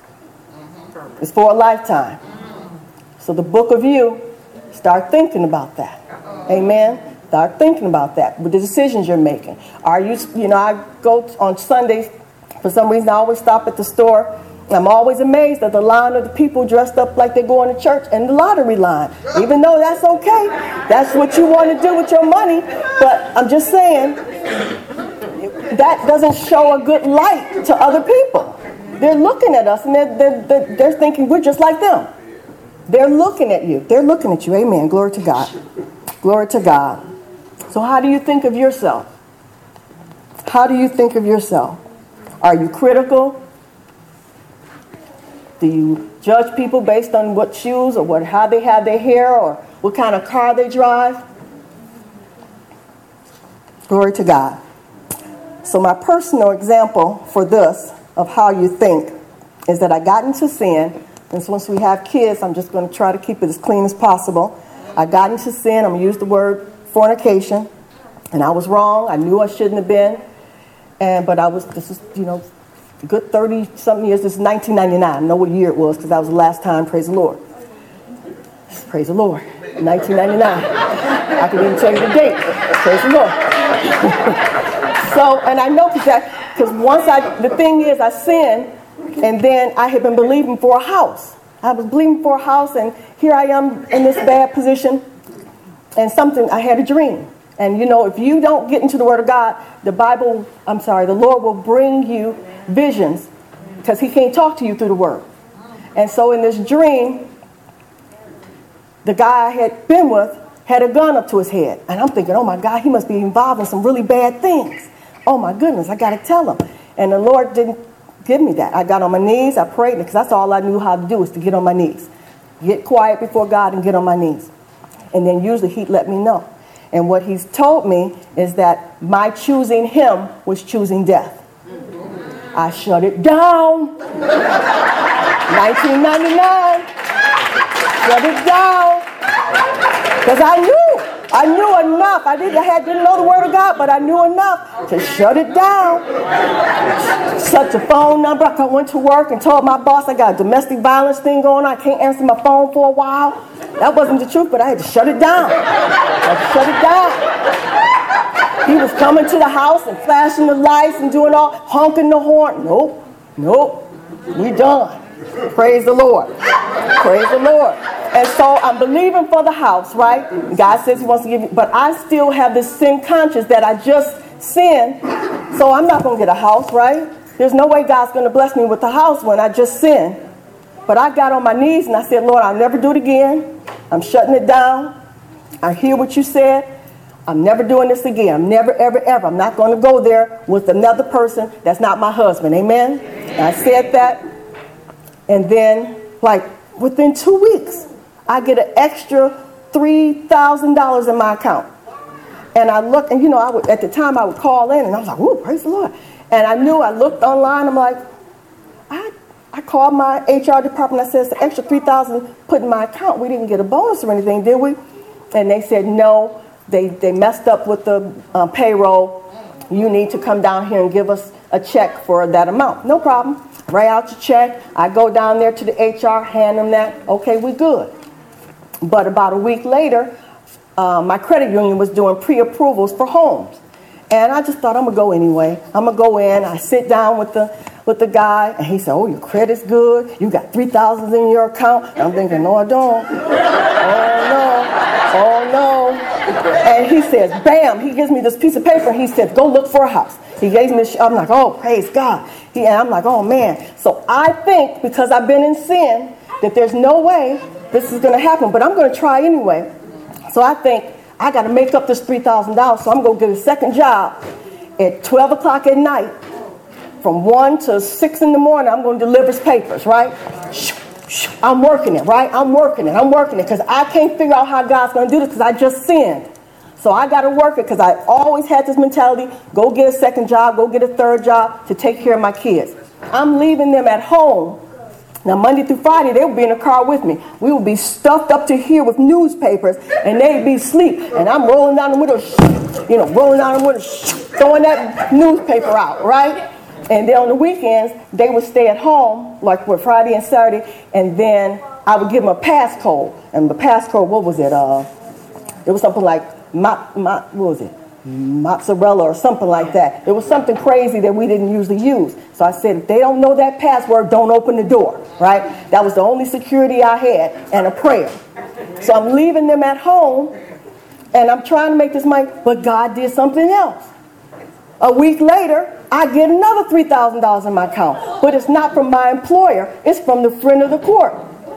is for a lifetime. So the book of you, start thinking about that. Amen. Start thinking about that with the decisions you're making. Are you, you know, I go on Sundays, for some reason I always stop at the store. I'm always amazed at the line of the people dressed up like they're going to church and the lottery line. Even though that's okay. That's what you want to do with your money. But I'm just saying, that doesn't show a good light to other people. They're looking at us and they're, they're, they're, they're thinking we're just like them. They're looking at you. They're looking at you. Amen. Glory to God. Glory to God. So how do you think of yourself? How do you think of yourself? Are you critical? Do you judge people based on what shoes or what how they have their hair or what kind of car they drive? Glory to God. So my personal example for this of how you think is that I got into sin. And so once we have kids, I'm just going to try to keep it as clean as possible. I got into sin. I'm going to use the word fornication. And I was wrong. I knew I shouldn't have been. And but I was, this is, you know, a good thirty-something years. This is nineteen ninety-nine. I know what year it was because that was the last time. Praise the Lord. Praise the Lord. nineteen ninety-nine. I can even tell you the date. Praise the Lord. So, and I know that because once I, the thing is, I sinned, and then I had been believing for a house. I was believing for a house, and here I am in this bad position, and something, I had a dream. And, you know, if you don't get into the Word of God, the Bible, I'm sorry, the Lord will bring you visions because he can't talk to you through the Word. And so in this dream, the guy I had been with had a gun up to his head. And I'm thinking, oh, my God, he must be involved in some really bad things. Oh, my goodness, I got to tell him. And the Lord didn't give me that. I got on my knees. I prayed because that's all I knew how to do was to get on my knees. Get quiet before God and get on my knees. And then usually he'd let me know. And what he's told me is that my choosing him was choosing death. I shut it down. nineteen ninety-nine. Shut it down. Because I knew. I knew enough. I didn't, I had, didn't know the word of God, but I knew enough to shut it down. Shut the phone number. I went to work and told my boss I got a domestic violence thing going on. I can't answer my phone for a while. That wasn't the truth, but I had to shut it down. I had to shut it down. He was coming to the house and flashing the lights and doing all, honking the horn. Nope, nope, we done. Praise the Lord. Praise the Lord. And so I'm believing for the house, right? God says he wants to give me, but I still have this sin conscience that I just sinned. So I'm not going to get a house, right? There's no way God's going to bless me with a house when I just sinned. But I got on my knees and I said, Lord, I'll never do it again. I'm shutting it down. I hear what you said. I'm never doing this again. I'm never, ever, ever. I'm not going to go there with another person that's not my husband. Amen? And I said that. And then, like, within two weeks, I get an extra three thousand dollars in my account. And I looked, and you know, I would, at the time I would call in, and I was like, "Ooh, praise the Lord!" And I knew. I looked online. I'm like, I, I called my H R department. I said, "It's the extra three thousand dollars put in my account. We didn't get a bonus or anything, did we?" And they said, "No, they they messed up with the uh, payroll. You need to come down here and give us a check for that amount." No problem. Write out your check. I go down there to the H R, hand them that. Okay, we good. But about a week later, uh, my credit union was doing pre-approvals for homes. And I just thought, I'm going to go anyway. I'm going to go in. I sit down with the with the guy, and he said, "Oh, your credit's good. You got three thousand dollars in your account." And I'm thinking, no, I don't. Oh, no. Oh, no. And he says, bam, he gives me this piece of paper, and he says, "Go look for a house." He gave me this, I'm like, oh, praise God. He, and I'm like, oh, man. So I think, because I've been in sin, that there's no way this is going to happen. But I'm going to try anyway. So I think, I got to make up this three thousand dollars, so I'm going to get a second job at twelve o'clock at night. From one to six in the morning, I'm going to deliver his papers, right? I'm working it, right? I'm working it. I'm working it because I can't figure out how God's going to do this because I just sinned. So I got to work it because I always had this mentality, go get a second job, go get a third job to take care of my kids. I'm leaving them at home. Now, Monday through Friday, they would be in the car with me. We would be stuffed up to here with newspapers, and they'd be asleep. And I'm rolling down the window, you know, rolling down the window, throwing that newspaper out, right? And then on the weekends, they would stay at home, like for Friday and Saturday, and then I would give them a passcode. And the passcode, what was it? Uh, it was something like, mop, mop, what was it? Mozzarella or something like that. It was something crazy that we didn't usually use. So I said, if they don't know that password, don't open the door, right? That was the only security I had, and a prayer. So I'm leaving them at home, and I'm trying to make this money, but God did something else. A week later, I get another three thousand dollars in my account, but it's not from my employer. It's from the friend of the court.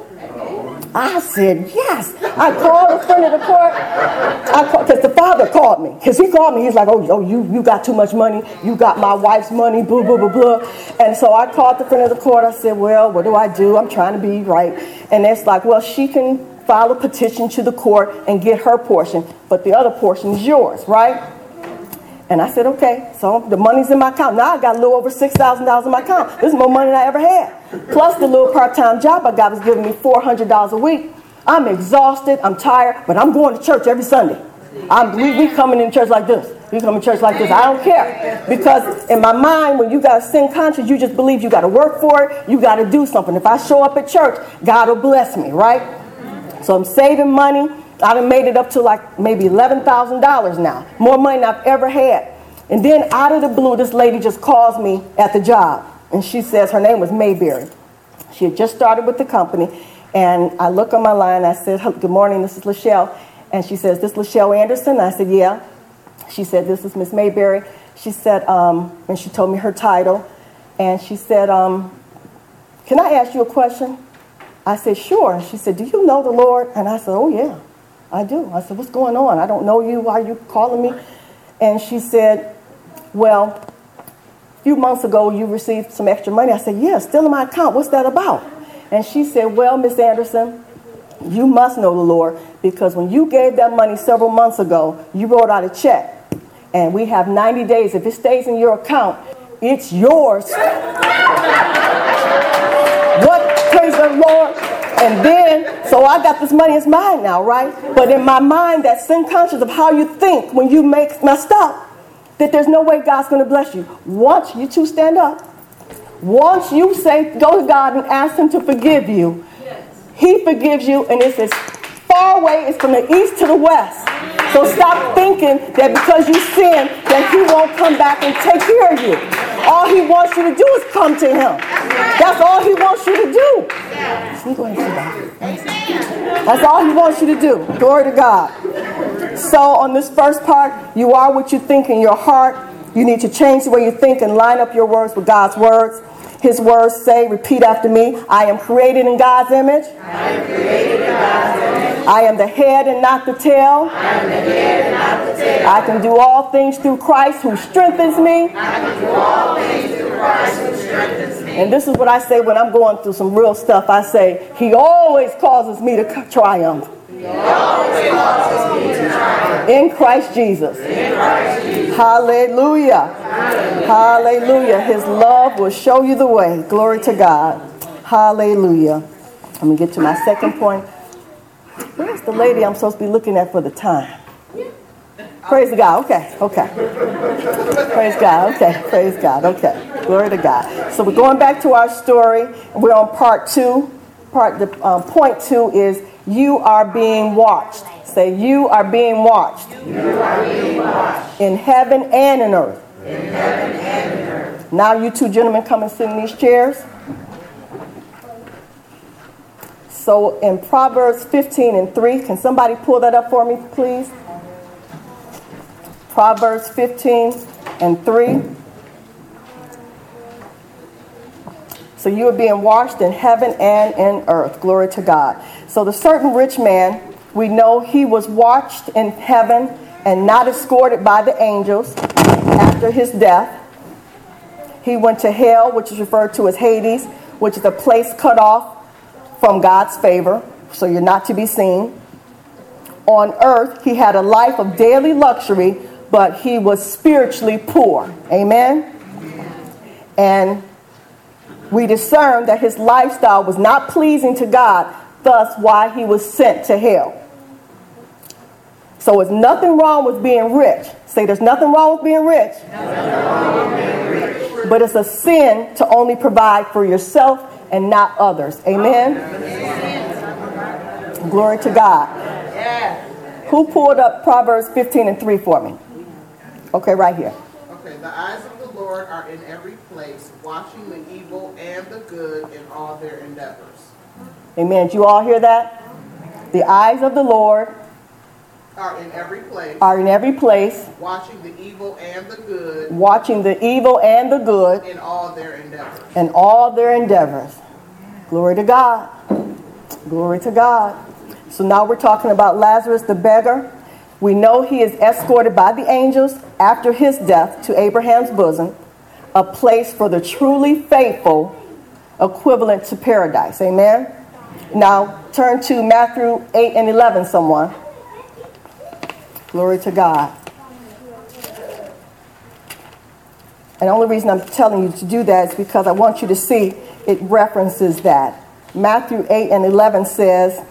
I said, yes. I called the friend of the court. I because the father called me. Because he called me. He's like, oh, oh, you, you got too much money. You got my wife's money, blah, blah, blah, blah. And so I called the friend of the court. I said, well, what do I do? I'm trying to be right. And it's like, well, she can file a petition to the court and get her portion, but the other portion is yours, right? And I said, okay, so the money's in my account. Now I got a little over six thousand dollars in my account. This is more money than I ever had. Plus the little part-time job I got was giving me four hundred dollars a week. I'm exhausted, I'm tired, but I'm going to church every Sunday. I'm, we, we coming in church like this. We come to church like this. I don't care. Because in my mind, when you got a sin conscience, you just believe you got to work for it. You got to do something. If I show up at church, God will bless me, right? So I'm saving money. I done made it up to like maybe eleven thousand dollars now. More money than I've ever had. And then out of the blue, this lady just calls me at the job. And she says, her name was Mayberry. She had just started with the company. And I look on my line. I said, good morning, this is Lachelle. And she says, this is Lachelle Anderson? I said, yeah. She said, this is Miss Mayberry. She said, um, and she told me her title. And she said, um, can I ask you a question? I said, sure. And she said, do you know the Lord? And I said, oh, yeah. I do. I said, what's going on? I don't know you. Why are you calling me? And she said, well, few months ago you received some extra money. I said, yeah, still in my account. What's that about? And she said, well, Miss Anderson, you must know the Lord, because when you gave that money several months ago, you wrote out a check. And we have ninety days. If it stays in your account, it's yours. What? Praise the Lord. And then, so I got this money, it's mine now, right? But in my mind, that sin conscious of how you think when you make messed up, that there's no way God's going to bless you. Once you two stand up, once you say, go to God and ask him to forgive you, he forgives you, and it's as far away as from the east to the west. So stop thinking that because you sin, that he won't come back and take care of you. All he wants you to do is come to him. That's all he wants you to do. You go ahead and sit down. That's all he wants you to do. Glory to God. So on this first part, you are what you think in your heart. You need to change the way you think and line up your words with God's words. His words say, repeat after me, I am created in God's image. I am created in God's image. I am the head and not the tail. I am the head and not the tail. I can do all things through Christ who strengthens me. I can do all things through Christ who strengthens me. And this is what I say when I'm going through some real stuff. I say, he always causes me to triumph. He always causes me to triumph. In Christ Jesus. In Christ Jesus. Hallelujah. Hallelujah. Hallelujah. His love will show you the way. Glory to God. Hallelujah. Let me get to my second point. Where's the lady I'm supposed to be looking at for the time? Praise God. Okay. Okay. Praise God. Okay. Praise God. Okay. Glory to God. So we're going back to our story. We're on part two. Part the um, point two is you are being watched. Say, you are being watched. You are being watched. In heaven and in earth. In heaven and in earth. Now you two gentlemen come and sit in these chairs. So in Proverbs fifteen and three, can somebody pull that up for me, please? Proverbs fifteen and three. So you are being washed in heaven and in earth. Glory to God. So the certain rich man, we know he was watched in heaven and not escorted by the angels after his death. He went to hell, which is referred to as Hades, which is a place cut off from God's favor, so you're not to be seen. On earth, he had a life of daily luxury, but he was spiritually poor. Amen? And we discern that his lifestyle was not pleasing to God, thus why he was sent to hell. So it's nothing wrong with being rich. Say, there's nothing wrong with being rich. Nothing wrong with being rich. But it's a sin to only provide for yourself and not others. Amen? Amen. Glory to God. Yeah. Who pulled up Proverbs fifteen and three for me? Okay, right here. Okay, the eyes of the Lord are in every place, watching the evil and the good in all their endeavors. Amen. Did you all hear that? The eyes of the Lord Are in every place, are in every place, watching the evil and the good watching the evil and the good in all their endeavors. in all their endeavors. Glory to God. Glory to God. So now we're talking about Lazarus the beggar. We know he is escorted by the angels after his death to Abraham's bosom, a place for the truly faithful, equivalent to paradise. Amen? Now turn to Matthew eight and eleven, someone. Glory to God. And the only reason I'm telling you to do that is because I want you to see it references that. Matthew eight and eleven says,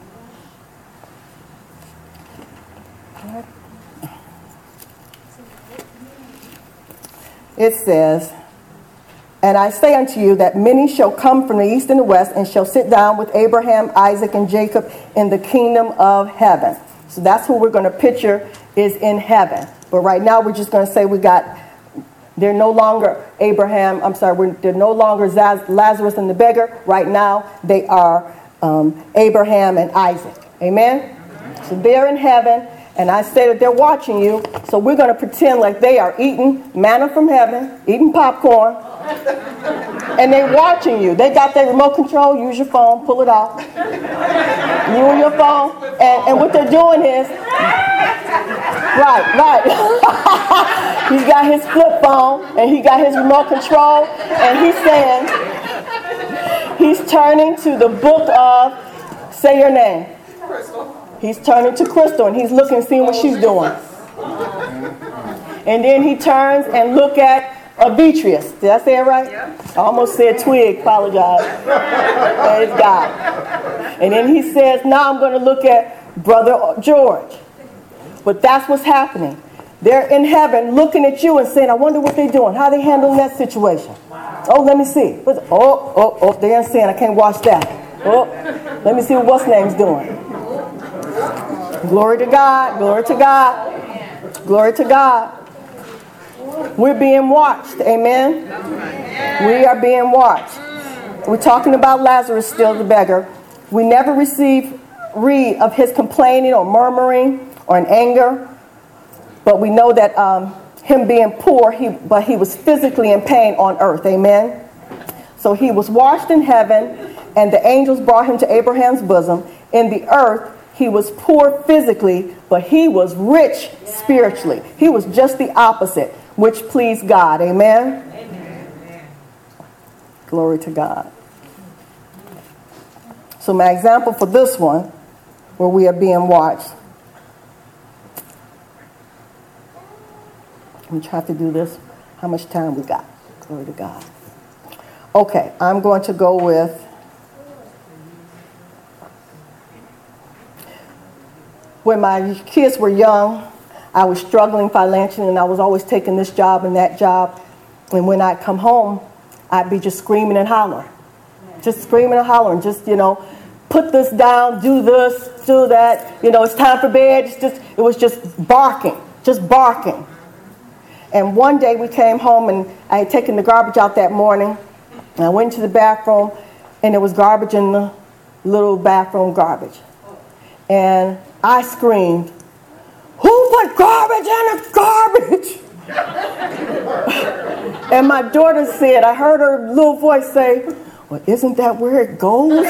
it says, and I say unto you that many shall come from the east and the west and shall sit down with Abraham, Isaac, and Jacob in the kingdom of heaven. So that's who we're going to picture is in heaven. But right now we're just going to say we got, they're no longer Abraham, I'm sorry, we're, they're no longer Zaz, Lazarus and the beggar. Right now they are um, Abraham and Isaac. Amen? So they're in heaven, and I say that they're watching you. So we're going to pretend like they are eating manna from heaven, eating popcorn, and they're watching you. They got their remote control. Use your phone, pull it out. You and your phone, and, and what they're doing is, right, right. He's got his flip phone, and he got his remote control, and he's saying, he's turning to the book of, say your name. Crystal. He's turning to Crystal, and he's looking, seeing what she's doing. And then he turns and look at Avitrius. Did I say it right? Yeah. I almost said Twig. Apologize. Praise God. And then he says, now I'm going to look at Brother George. But that's what's happening. They're in heaven looking at you and saying, I wonder what they're doing. How they handling that situation. Wow. Oh, let me see. Oh, oh, oh, they're in sin. I can't watch that. Oh, let me see what what's name's doing. Glory to God. Glory to God. Glory to God. We're being watched. Amen. We are being watched. We're talking about Lazarus still, the beggar. We never receive read of his complaining or murmuring or in anger. But we know that um, him being poor, he, but he was physically in pain on earth. Amen. So he was washed in heaven, and the angels brought him to Abraham's bosom. In the earth, he was poor physically, but he was rich spiritually. He was just the opposite, which pleased God. Amen? Amen. Glory to God. So my example for this one, where we are being watched. Let me try to do this. How much time we got? Glory to God. Okay, I'm going to go with when my kids were young, I was struggling financially, and I was always taking this job and that job. And when I'd come home, I'd be just screaming and hollering. Just screaming and hollering. Just, you know, put this down, do this, do that. You know, it's time for bed. It's just, it was just barking, just barking. And one day we came home, and I had taken the garbage out that morning. And I went to the bathroom, and there was garbage in the little bathroom garbage. And I screamed, "Who put garbage in the garbage?" And my daughter said, I heard her little voice say, "Well, isn't that where it goes?"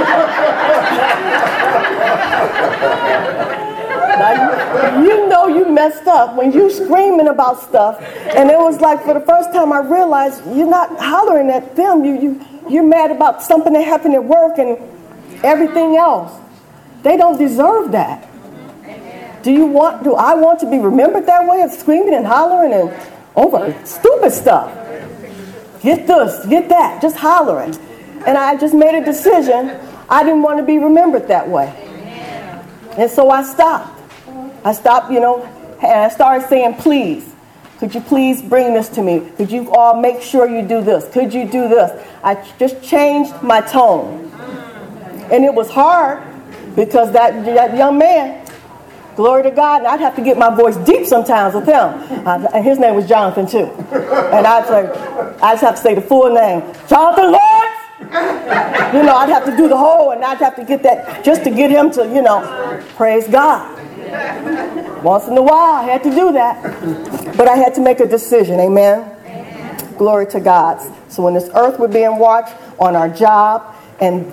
Now, you know you messed up when you screaming about stuff. And it was like, for the first time I realized you're not hollering at them. You, you, you're mad about something that happened at work and everything else. They don't deserve that. Do you want, do I want to be remembered that way, of screaming and hollering and over stupid stuff? Get this, get that, just hollering. And I just made a decision. I didn't want to be remembered that way. And so I stopped. I stopped, you know, and I started saying, please, could you please bring this to me? Could you all make sure you do this? Could you do this? I just changed my tone. And it was hard because that, that young man, glory to God, and I'd have to get my voice deep sometimes with him. Uh, and his name was Jonathan, too. And I'd say, I just have to say the full name. Jonathan Lawrence! You know, I'd have to do the whole, and I'd have to get that just to get him to, you know, praise God. Once in a while, I had to do that. But I had to make a decision, amen? Amen. Glory to God. So when this earth we're being watched on our job, and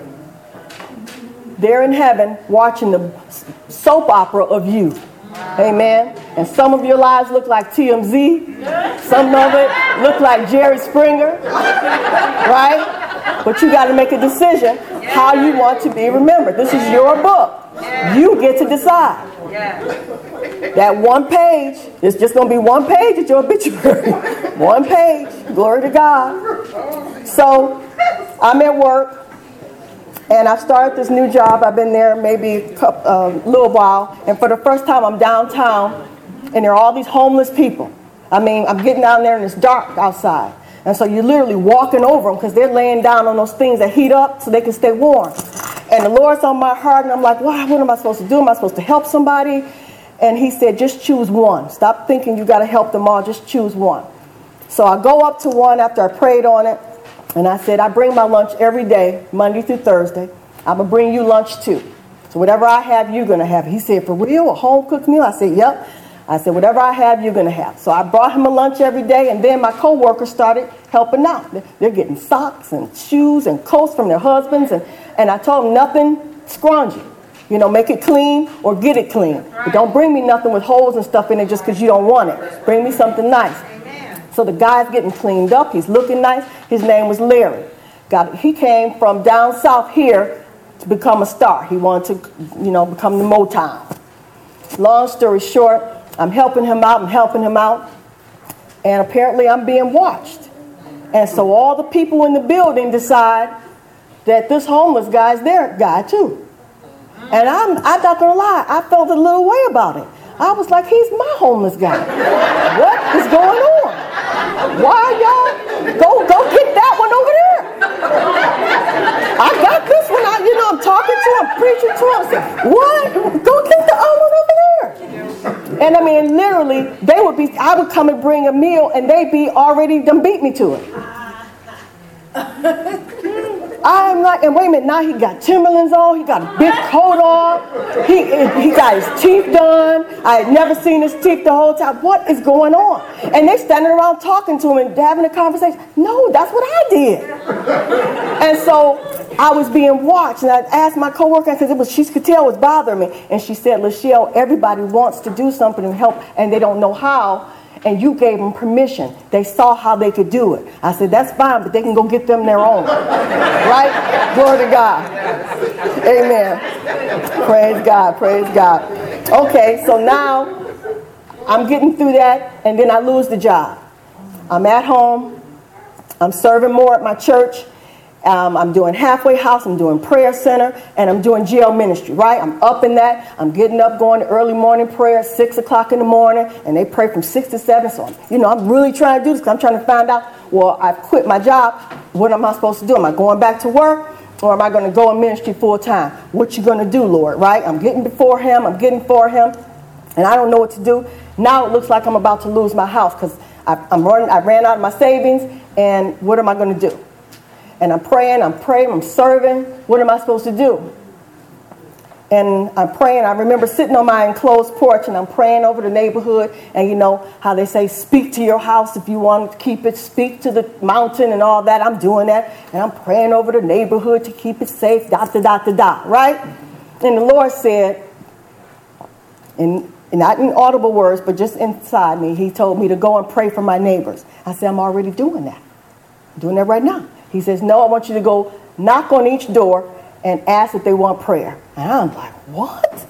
they're in heaven watching the soap opera of you. Amen. And some of your lives look like T M Z. Some of it look like Jerry Springer. Right? But you got to make a decision how you want to be remembered. This is your book. You get to decide. That one page, it's just going to be one page at your obituary. One page. Glory to God. So I'm at work. And I've started this new job. I've been there maybe a couple, uh, little while. And for the first time, I'm downtown, and there are all these homeless people. I mean, I'm getting down there, and it's dark outside. And so you're literally walking over them because they're laying down on those things that heat up so they can stay warm. And the Lord's on my heart, and I'm like, wow, what am I supposed to do? Am I supposed to help somebody? And he said, just choose one. Stop thinking you got to help them all. Just choose one. So I go up to one after I prayed on it. And I said, I bring my lunch every day, Monday through Thursday. I'm going to bring you lunch too. So whatever I have, you're going to have. He said, for real? A home-cooked meal? I said, yep. I said, whatever I have, you're going to have. So I brought him a lunch every day, and then my co-workers started helping out. They're getting socks and shoes and coats from their husbands. And, and I told them nothing scroungy. You know, make it clean or get it clean. But don't bring me nothing with holes and stuff in it just because you don't want it. Bring me something nice. So the guy's getting cleaned up. He's looking nice. His name was Larry. Got, he came from down south here to become a star. He wanted to, you know, become the Motown. Long story short, I'm helping him out. I'm helping him out. And apparently I'm being watched. And so all the people in the building decide that this homeless guy is their guy too. And I'm, I'm not going to lie, I felt a little way about it. I was like, he's my homeless guy. What is going on? Why y'all? Go, go get that one over there. I got this one. I, you know, I'm talking to him, preaching to him. I said, what? Go get the other one over there. And I mean, literally, they would be, I would come and bring a meal and they'd be already done beat me to it. I'm like, and wait a minute, now he got Timberlands on, he got a big coat on, he, he got his teeth done. I had never seen his teeth the whole time. What is going on? And they standing around talking to him and having a conversation. No, that's what I did. And so I was being watched, and I asked my coworker, because it was, she could tell it was bothering me, and she said, Lachelle, everybody wants to do something and help, and they don't know how. And you gave them permission. They saw how they could do it. I said, that's fine, but they can go get them their own. Right? Glory to God. Amen. Praise God. Praise God. Okay, so now I'm getting through that, and then I lose the job. I'm at home. I'm serving more at my church. Um, I'm doing halfway house, I'm doing prayer center, and I'm doing jail ministry, right? I'm up in that. I'm getting up, going to early morning prayer, six o'clock in the morning, and they pray from six to seven. So, I'm, you know, I'm really trying to do this because I'm trying to find out, well, I've quit my job. What am I supposed to do? Am I going back to work, or am I going to go in ministry full time? What you going to do, Lord, right? I'm getting before him. I'm getting for him, and I don't know what to do. Now it looks like I'm about to lose my house because I'm running. I ran out of my savings, and what am I going to do? And I'm praying, I'm praying, I'm serving. What am I supposed to do? And I'm praying. I remember sitting on my enclosed porch and I'm praying over the neighborhood. And you know how they say, speak to your house if you want to keep it. Speak to the mountain and all that. I'm doing that. And I'm praying over the neighborhood to keep it safe. Dot, dot, dot, dot, dot, right? And the Lord said, in, not in audible words, but just inside me, he told me to go and pray for my neighbors. I said, I'm already doing that. I'm doing that right now. He says, no, I want you to go knock on each door and ask if they want prayer. And I'm like, what?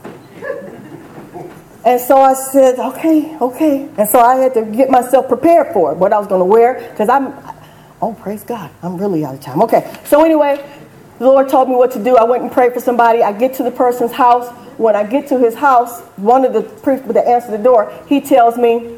And so I said, okay, okay. And so I had to get myself prepared for it, what I was going to wear, because I'm, oh, praise God, I'm really out of time. Okay, so anyway, the Lord told me what to do. I went and prayed for somebody. I get to the person's house. When I get to his house, one of the people that answered the door, he tells me,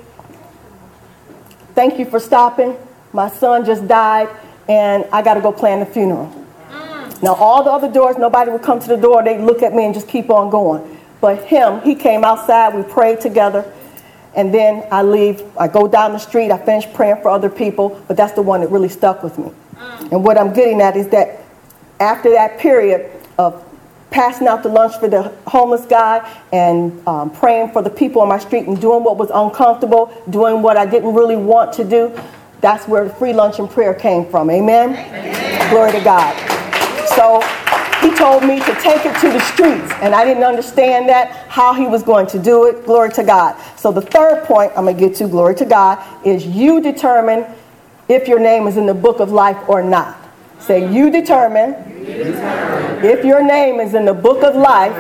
thank you for stopping. My son just died. And I got to go plan the funeral. Mm. Now, all the other doors, nobody would come to the door. They'd look at me and just keep on going. But him, he came outside. We prayed together. And then I leave. I go down the street. I finish praying for other people. But that's the one that really stuck with me. Mm. And what I'm getting at is that after that period of passing out the lunch for the homeless guy and um, praying for the people on my street and doing what was uncomfortable, doing what I didn't really want to do, that's where the free lunch and prayer came from. Amen? Amen. Glory to God. So he told me to take it to the streets. And I didn't understand that, how he was going to do it. Glory to God. So the third point I'm going to get to, glory to God, is you determine if your name is in the book of life or not. Say, you determine, you determine if your name is in the book of life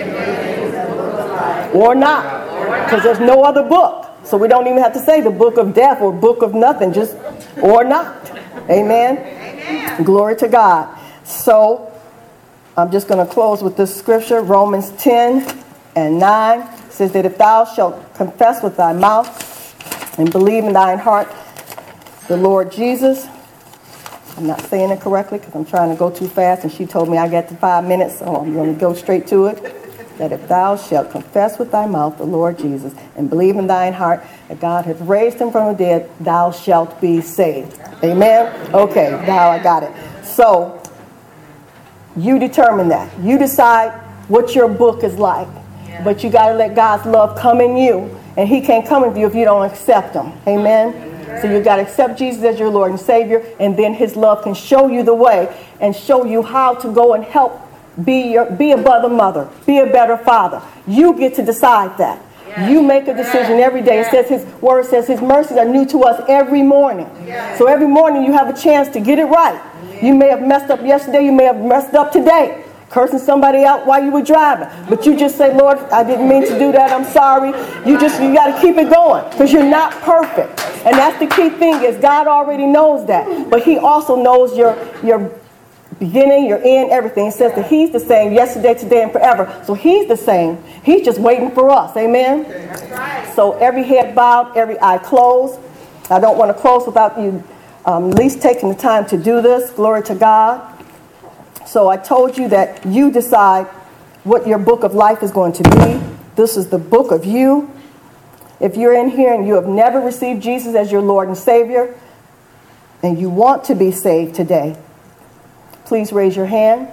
or not. Because there's no other book. So we don't even have to say the book of death or book of nothing, just or not. Amen? Amen. Glory to God. So I'm just going to close with this scripture. Romans ten and nine says that if thou shalt confess with thy mouth and believe in thine heart the Lord Jesus. I'm not saying it correctly because I'm trying to go too fast, and she told me I got to five minutes, so I'm going to go straight to it. That if thou shalt confess with thy mouth the Lord Jesus and believe in thine heart that God hath raised him from the dead, thou shalt be saved. Amen? Okay, now I got it. So, you determine that. You decide what your book is like. But you got to let God's love come in you. And he can't come in you if you don't accept him. Amen? So you got to accept Jesus as your Lord and Savior. And then his love can show you the way and show you how to go and help be your, be a better mother, be a better father. You get to decide that. Yes. You make a decision every day. Yes. It says His word says His mercies are new to us every morning. Yes. So every morning you have a chance to get it right. Yes. You may have messed up yesterday, you may have messed up today, cursing somebody out while you were driving. But you just say, Lord, I didn't mean to do that. I'm sorry. You just, you got to keep it going because you're not perfect. And that's the key thing is God already knows that. But He also knows your, your beginning, your end, everything. It says that He's the same yesterday, today, and forever. So He's the same. He's just waiting for us. Amen? That's right. So every head bowed, every eye closed. I don't want to close without you um, at least taking the time to do this. Glory to God. So I told you that you decide what your book of life is going to be. This is the book of you. If you're in here and you have never received Jesus as your Lord and Savior, and you want to be saved today, please raise your hand.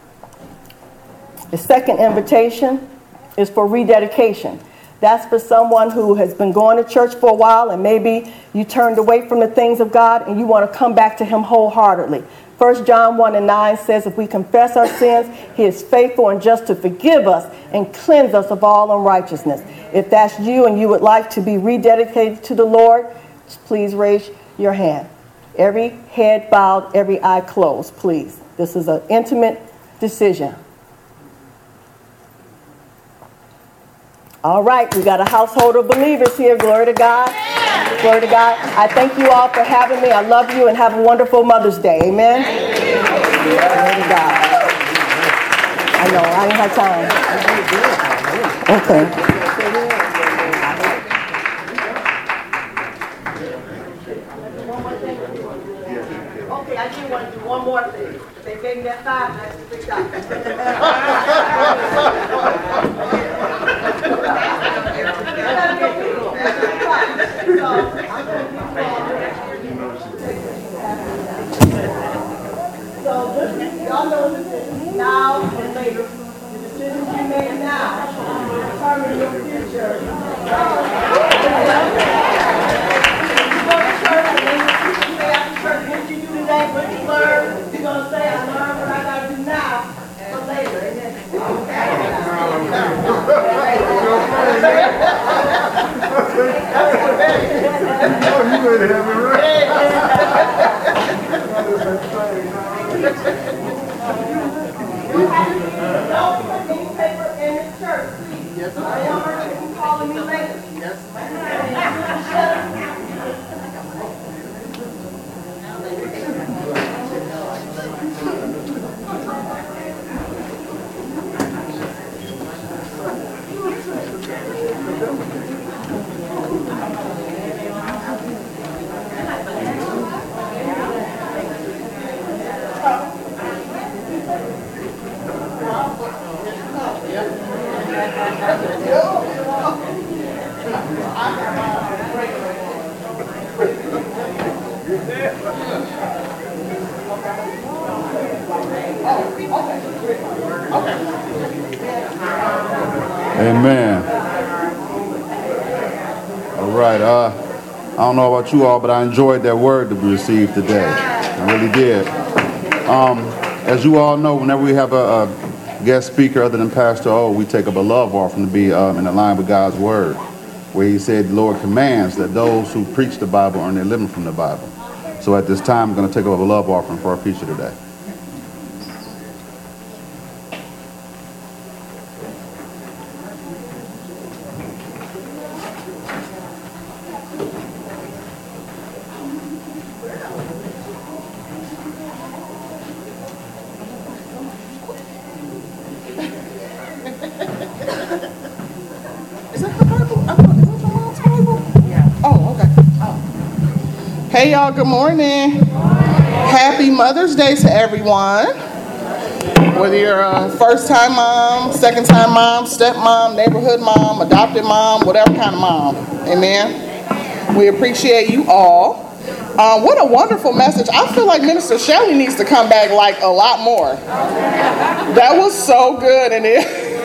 The second invitation is for rededication. That's for someone who has been going to church for a while and maybe you turned away from the things of God and you want to come back to Him wholeheartedly. First John one and nine says if we confess our sins, He is faithful and just to forgive us and cleanse us of all unrighteousness. If that's you and you would like to be rededicated to the Lord, please raise your hand. Every head bowed, every eye closed, please. This is an intimate decision. All right, we got a household of believers here. Glory to God. Yeah. Glory to God. I thank you all for having me. I love you and have a wonderful Mother's Day. Amen. Glory to God. I know, I didn't have time. Okay. Okay, I do want to do one more thing. If they gave me that five, I have to fix that. So this, y'all know this is now and later. The decisions you make now will determine your future. You go to church and then you say after church, what you do today, what you learn, you're going to say, I learned what I got to do now for later. You ready to have me right? Don't put any paper in the church, please. Yes, I want her to calling me later. Yes, ma'am. Amen. All right. Uh, I don't know about you all, but I enjoyed that word that we received today. I really did. Um, as you all know, whenever we have a, a guest speaker other than Pastor O, we take up a love offering to be um, in line with God's word, where He said the Lord commands that those who preach the Bible earn their living from the Bible. So at this time, I'm going to take up a love offering for our preacher today. Hey y'all, good morning. Happy Mother's Day to everyone. Whether you're a first-time mom, second-time mom, stepmom, neighborhood mom, adopted mom, whatever kind of mom. Amen. We appreciate you all. Um, what a wonderful message. I feel like Minister Shelley needs to come back like a lot more. That was so good. And it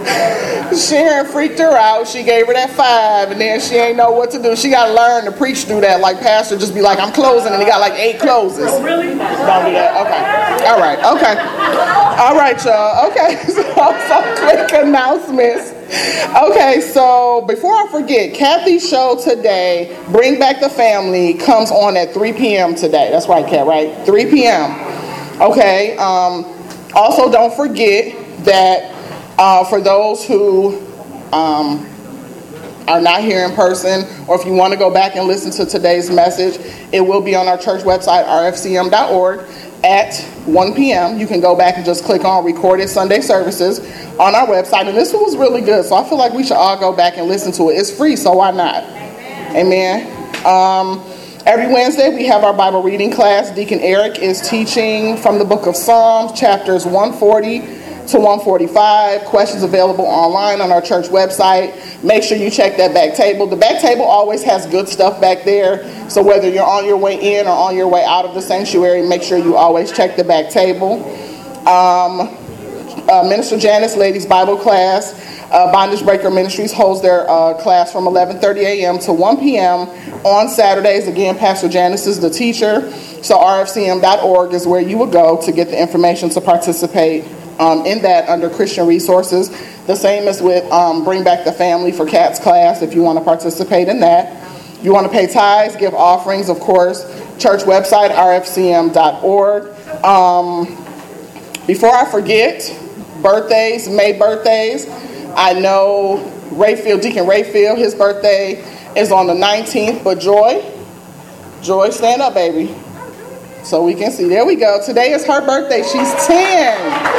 Sharon freaked her out. She gave her that five, and then she ain't know what to do. She got to learn to preach through that. Like pastor, just be like, I'm closing, and he got like eight closes. Oh, really? Don't do that. Okay. All right. Okay. All right, y'all. Okay. So, so quick announcements. Okay, so before I forget, Kathy's show today, Bring Back the Family, comes on at three p.m. today. That's right, Kat, right? three p.m. Okay. Um, also, don't forget that uh, for those who um, are not here in person, or if you want to go back and listen to today's message, it will be on our church website, r f c m dot org. At one p.m. You can go back and just click on recorded Sunday services on our website. And this one was really good, so I feel like we should all go back and listen to it. It's free, so why not? Amen. Amen. Um, every Wednesday we have our Bible reading class. Deacon Eric is teaching from the book of Psalms, chapters one forty to one forty-five. Questions available online on our church website. Make sure you check that back table. The back table always has good stuff back there. So whether you're on your way in or on your way out of the sanctuary, make sure you always check the back table. Um, uh, Minister Janice Ladies Bible class. Uh, Bondage Breaker Ministries holds their uh, class from eleven thirty a.m. to one p.m. on Saturdays. Again, Pastor Janice is the teacher. So r f c m dot org is where you would go to get the information to participate Um, in that under Christian Resources. The same as with um, Bring Back the Family for Kat's class if you want to participate in that. You want to pay tithes, give offerings, of course, church website, r f c m dot org. Um, before I forget, birthdays, May birthdays. I know Rayfield, Deacon Rayfield, his birthday is on the nineteenth, but Joy, Joy, stand up, baby. So we can see. There we go. Today is her birthday. She's ten.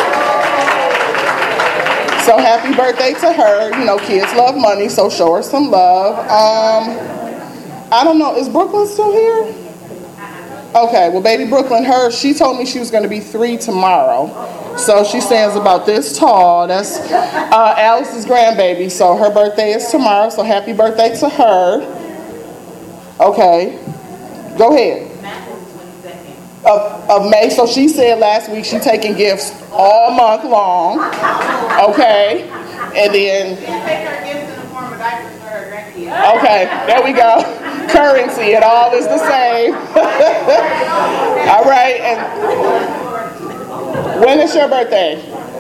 So happy birthday to her. You know, kids love money, so show her some love. Um, I don't know. Is Brooklyn still here? Okay. Well, baby Brooklyn, her, she told me she was going to be three tomorrow. So she stands about this tall. That's uh, Alice's grandbaby. So her birthday is tomorrow. So happy birthday to her. Okay. Go ahead. Of, of May. So she said last week she taking gifts all month long. Okay. And then okay, there we go. Currency, it all is the same. All right. And when is your birthday?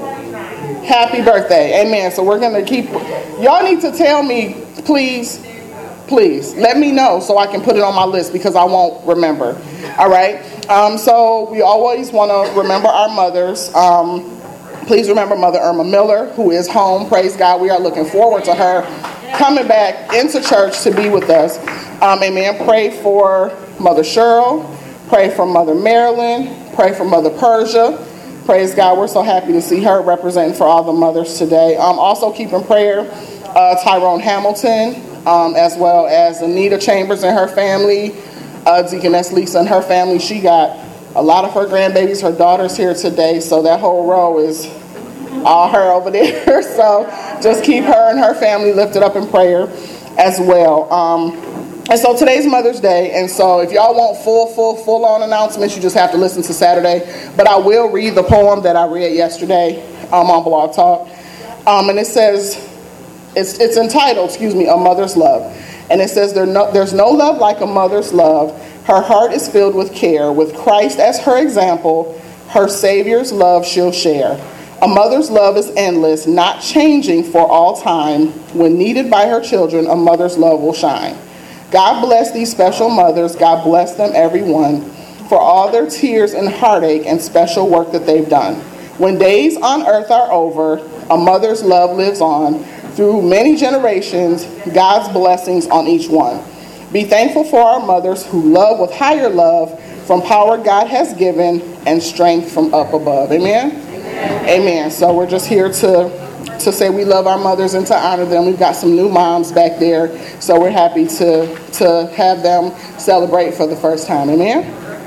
Happy birthday. Amen. So we're gonna keep, y'all need to tell me, please, please let me know so I can put it on my list because I won't remember. All right. Um, so we always want to remember our mothers. Um, please remember Mother Irma Miller, who is home. Praise God. We are looking forward to her coming back into church to be with us. Um, amen. Pray for Mother Cheryl. Pray for Mother Marilyn. Pray for Mother Persia. Praise God. We're so happy to see her representing for all the mothers today. Um, also keep in prayer uh, Tyrone Hamilton, um, as well as Anita Chambers and her family. Uh, Deaconess Lisa and her family. She got a lot of her grandbabies, her daughters here today, so that whole row is all her over there. So just keep her and her family lifted up in prayer as well. Um, and so today's Mother's Day, and so if y'all want full, full, full-on announcements, you just have to listen to Saturday. But I will read the poem that I read yesterday um, on Blog Talk. Um, and it says, it's, it's entitled, excuse me, A Mother's Love. And it says, there no, there's no love like a mother's love. Her heart is filled with care. With Christ as her example, her Savior's love she'll share. A mother's love is endless, not changing for all time. When needed by her children, a mother's love will shine. God bless these special mothers. God bless them, everyone, for all their tears and heartache and special work that they've done. When days on earth are over, a mother's love lives on. Through many generations, God's blessings on each one. Be thankful for our mothers who love with higher love from power God has given and strength from up above. Amen? Amen. Amen. So we're just here to, to say we love our mothers and to honor them. We've got some new moms back there, so we're happy to, to have them celebrate for the first time. Amen?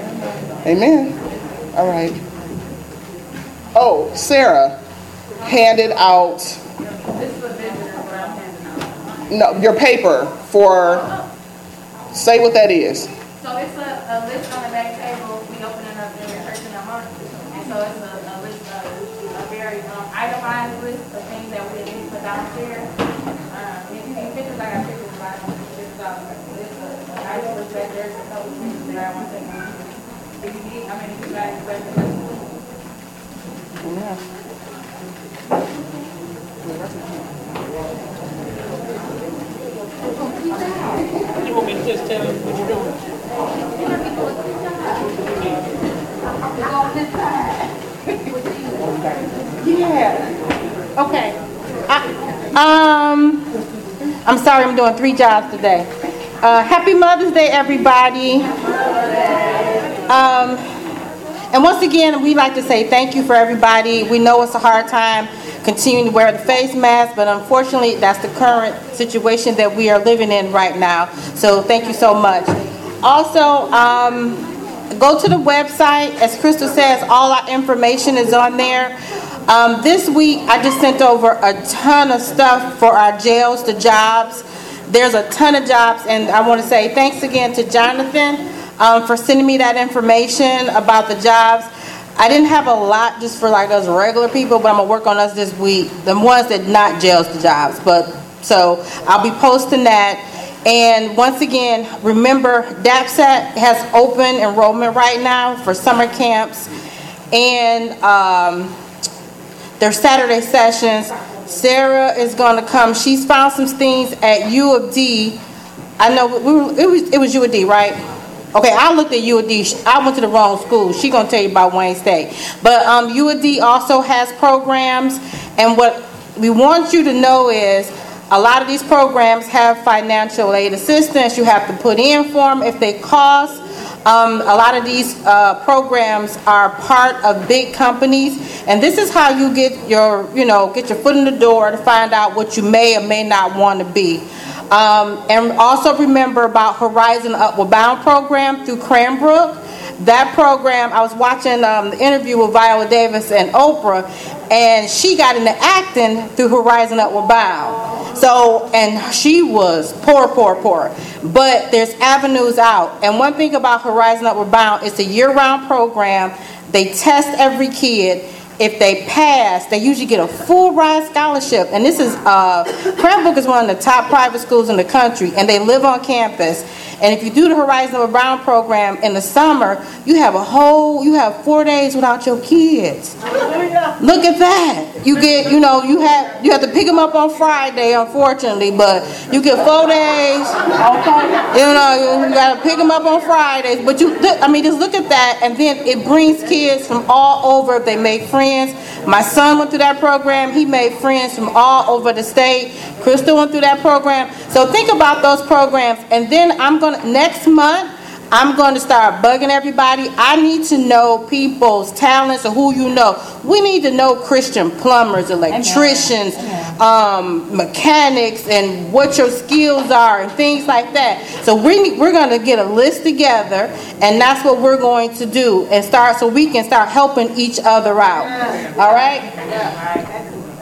Amen. All right. Oh, Sarah handed out no your paper for, say what that is. So it's a, a list on the back table. We open it up every person a month, and so it's a, a list of a very um, itemized list of things that we need to put out there. Um, if you need pictures, I got pictures of it. It's a, it's a, a nice list that there's a couple pictures that I want to take on. If you need, I mean, if you guys recommend. Yeah. You want me to just tell them what you're doing? Yeah. Okay. I, um, I'm sorry, I'm doing three jobs today. Uh, happy Mother's Day, everybody. Um, and once again, we'd like to say thank you for everybody. We know it's a hard time continuing to wear the face mask, but unfortunately, that's the current situation that we are living in right now. So thank you so much. Also, um, go to the website. As Crystal says, all our information is on there. Um, this week, I just sent over a ton of stuff for our jails, the jobs. There's a ton of jobs, and I want to say thanks again to Jonathan um, for sending me that information about the jobs. I didn't have a lot just for like us regular people, but I'm gonna work on us this week. The ones that not jails the jobs, but so I'll be posting that. And once again, remember DAPSAT has open enrollment right now for summer camps, and um, their Saturday sessions. Sarah is gonna come. She's found some things at U of D. I know we were, it was it was U of D, right? Okay, I looked at U of D. I went to the wrong school. She's going to tell you about Wayne State. But um, U of D also has programs. And what we want you to know is a lot of these programs have financial aid assistance. You have to put in for them if they cost. Um, a lot of these uh, programs are part of big companies. And this is how you get your, you know, get your foot in the door to find out what you may or may not want to be. Um, and also remember about Horizon Upward Bound program through Cranbrook. That program, I was watching um, the interview with Viola Davis and Oprah, and she got into acting through Horizon Upward Bound. So, and she was poor, poor, poor. But there's avenues out. And one thing about Horizon Upward Bound, it's a year-round program. They test every kid. If they pass, they usually get a full ride scholarship. And this is, uh, Cranbrook is one of the top private schools in the country, and they live on campus. And if you do the Horizon Upward Bound program in the summer, you have a whole, you have four days without your kids. Look at that. You get, you know, you have, you have to pick them up on Friday, unfortunately, but you get four days. You know, you, you got to pick them up on Fridays. But you, I mean, just look at that, and then it brings kids from all over if they make friends. My son went through that program. He made friends from all over the state. Crystal went through that program. So think about those programs. And then I'm going to, next month, I'm going to start bugging everybody. I need to know people's talents or who you know. We need to know Christian plumbers, electricians, um, mechanics, and what your skills are and things like that. So we, we're going to get a list together, and that's what we're going to do and start so we can start helping each other out. All right?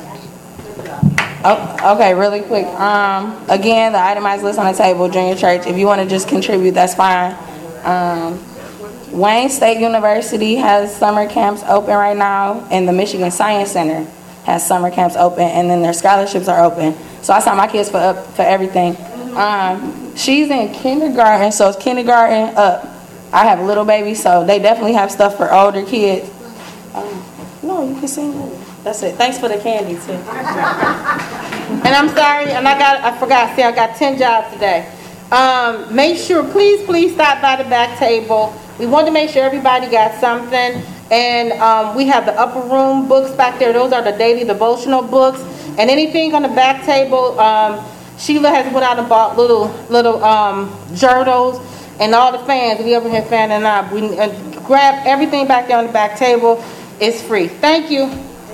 Oh, okay, really quick. Um, again, the itemized list on the table, junior church. If you want to just contribute, that's fine. Um, Wayne State University has summer camps open right now, and the Michigan Science Center has summer camps open, and then their scholarships are open. So I signed my kids for up for everything. Um, she's in kindergarten, so it's kindergarten up. I have a little baby, so they definitely have stuff for older kids. Um, no, you can sing. That's it. Thanks for the candy too. And I'm sorry, and I got, I forgot. See, I got ten jobs today. Um, make sure, please, please stop by the back table. We want to make sure everybody got something. And um, we have the upper room books back there. Those are the daily devotional books. And anything on the back table, um, Sheila has went out and bought little little um, journals. And all the fans, we over here fanning up. We uh, grab everything back there on the back table. It's free. Thank you.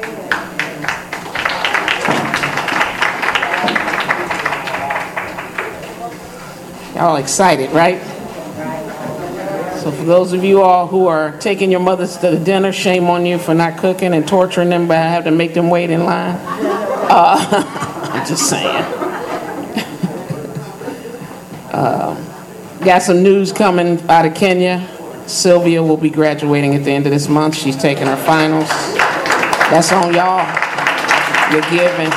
Y'all excited, right? So for those of you all who are taking your mothers to the dinner, shame on you for not cooking and torturing them by having to make them wait in line. Uh, I'm just saying. uh, got some news coming out of Kenya. Sylvia will be graduating at the end of this month. She's taking her finals. That's on y'all. You're giving.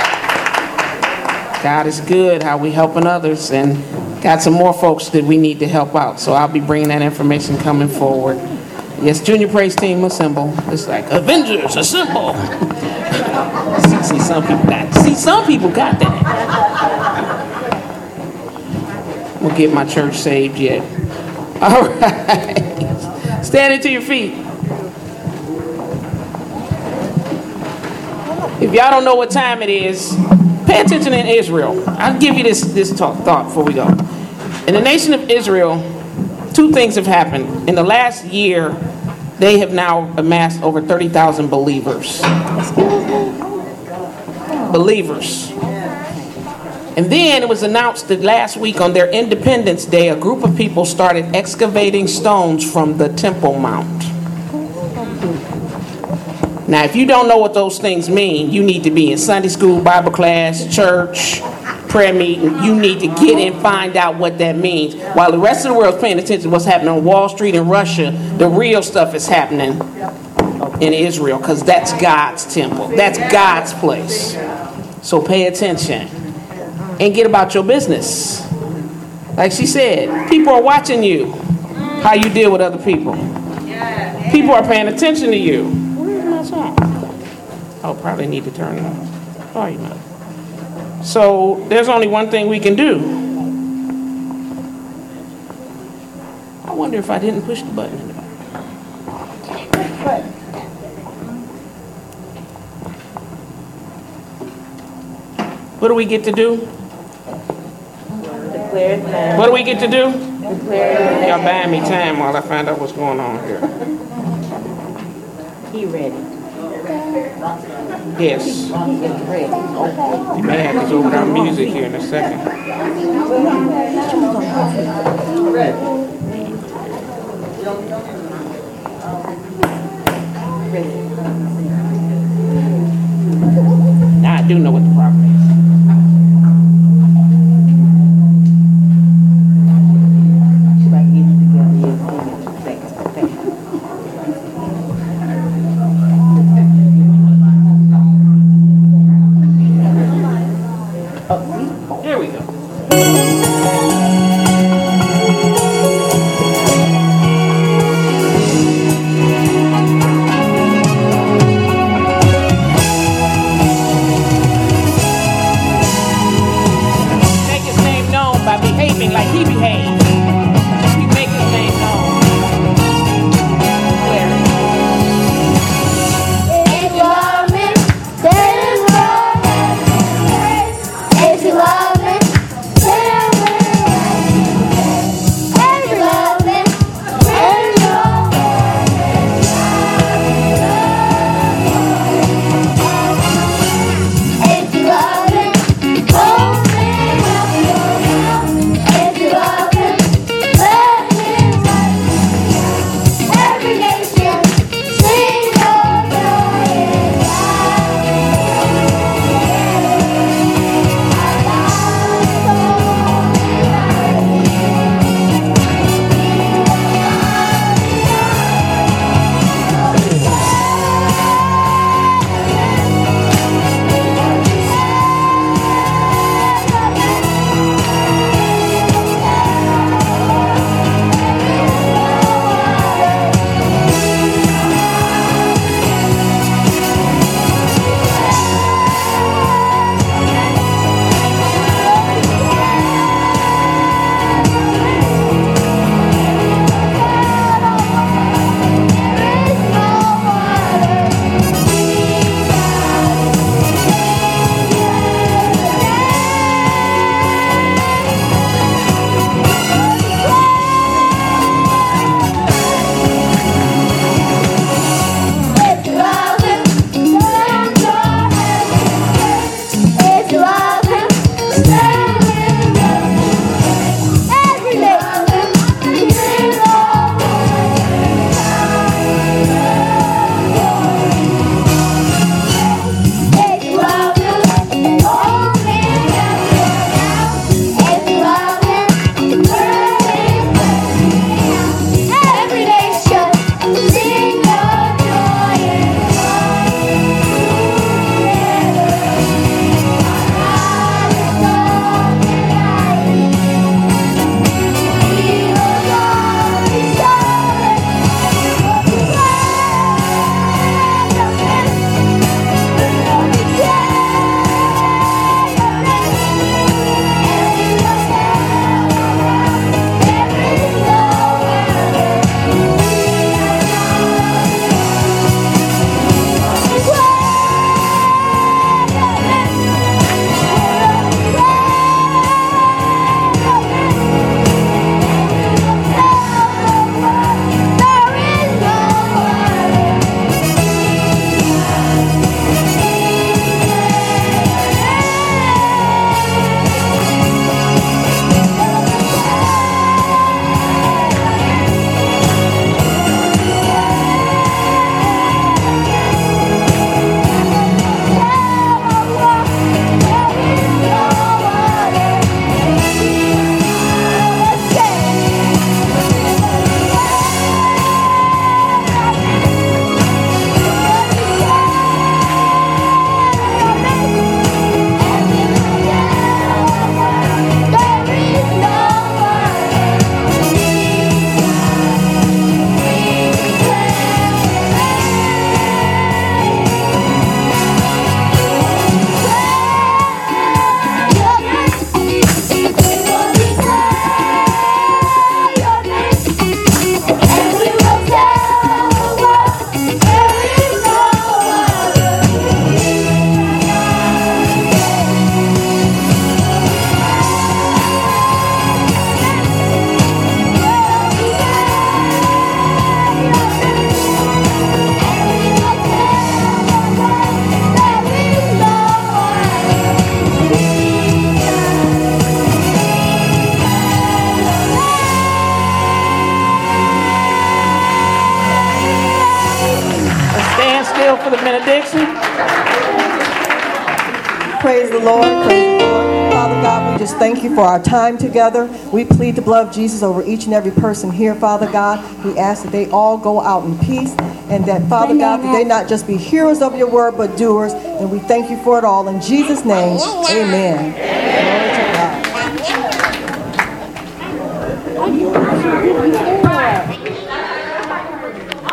God is good, how we helping others, and got some more folks that we need to help out. So I'll be bringing that information coming forward. Yes, junior praise team assemble. It's like Avengers assemble. see, see, some people got. See, some people got that. We'll get my church saved yet. All right. Standing to your feet. If y'all don't know what time it is, pay attention in Israel. I'll give you this, this talk, thought before we go. In the nation of Israel, two things have happened. In the last year, they have now amassed over thirty thousand believers. Believers. And then it was announced that last week on their Independence Day, a group of people started excavating stones from the Temple Mount. Now, if you don't know what those things mean, you need to be in Sunday school, Bible class, church, prayer meeting. You need to get and find out what that means. While the rest of the world is paying attention to what's happening on Wall Street in Russia, the real stuff is happening in Israel, because that's God's temple. That's God's place. So pay attention and get about your business. Like she said, people are watching you, how you deal with other people. People are paying attention to you. Where's my song? I'll probably need to turn it on. Oh, you know. So there's only one thing we can do. I wonder if I didn't push the button in the back. What do we get to do? What do we get to do? Y'all buying me time while I find out what's going on here. He ready. Yes. You may have to go without music here in a second. Now I do know what the problem is. Here we go. for the benediction. Praise the Lord. Praise the Lord. Father God, we just thank you for our time together. We plead the blood of Jesus over each and every person here, Father God. We ask that they all go out in peace, and that, Father God, that they not just be hearers of your word, but doers. And we thank you for it all. In Jesus' name, amen. Glory to God.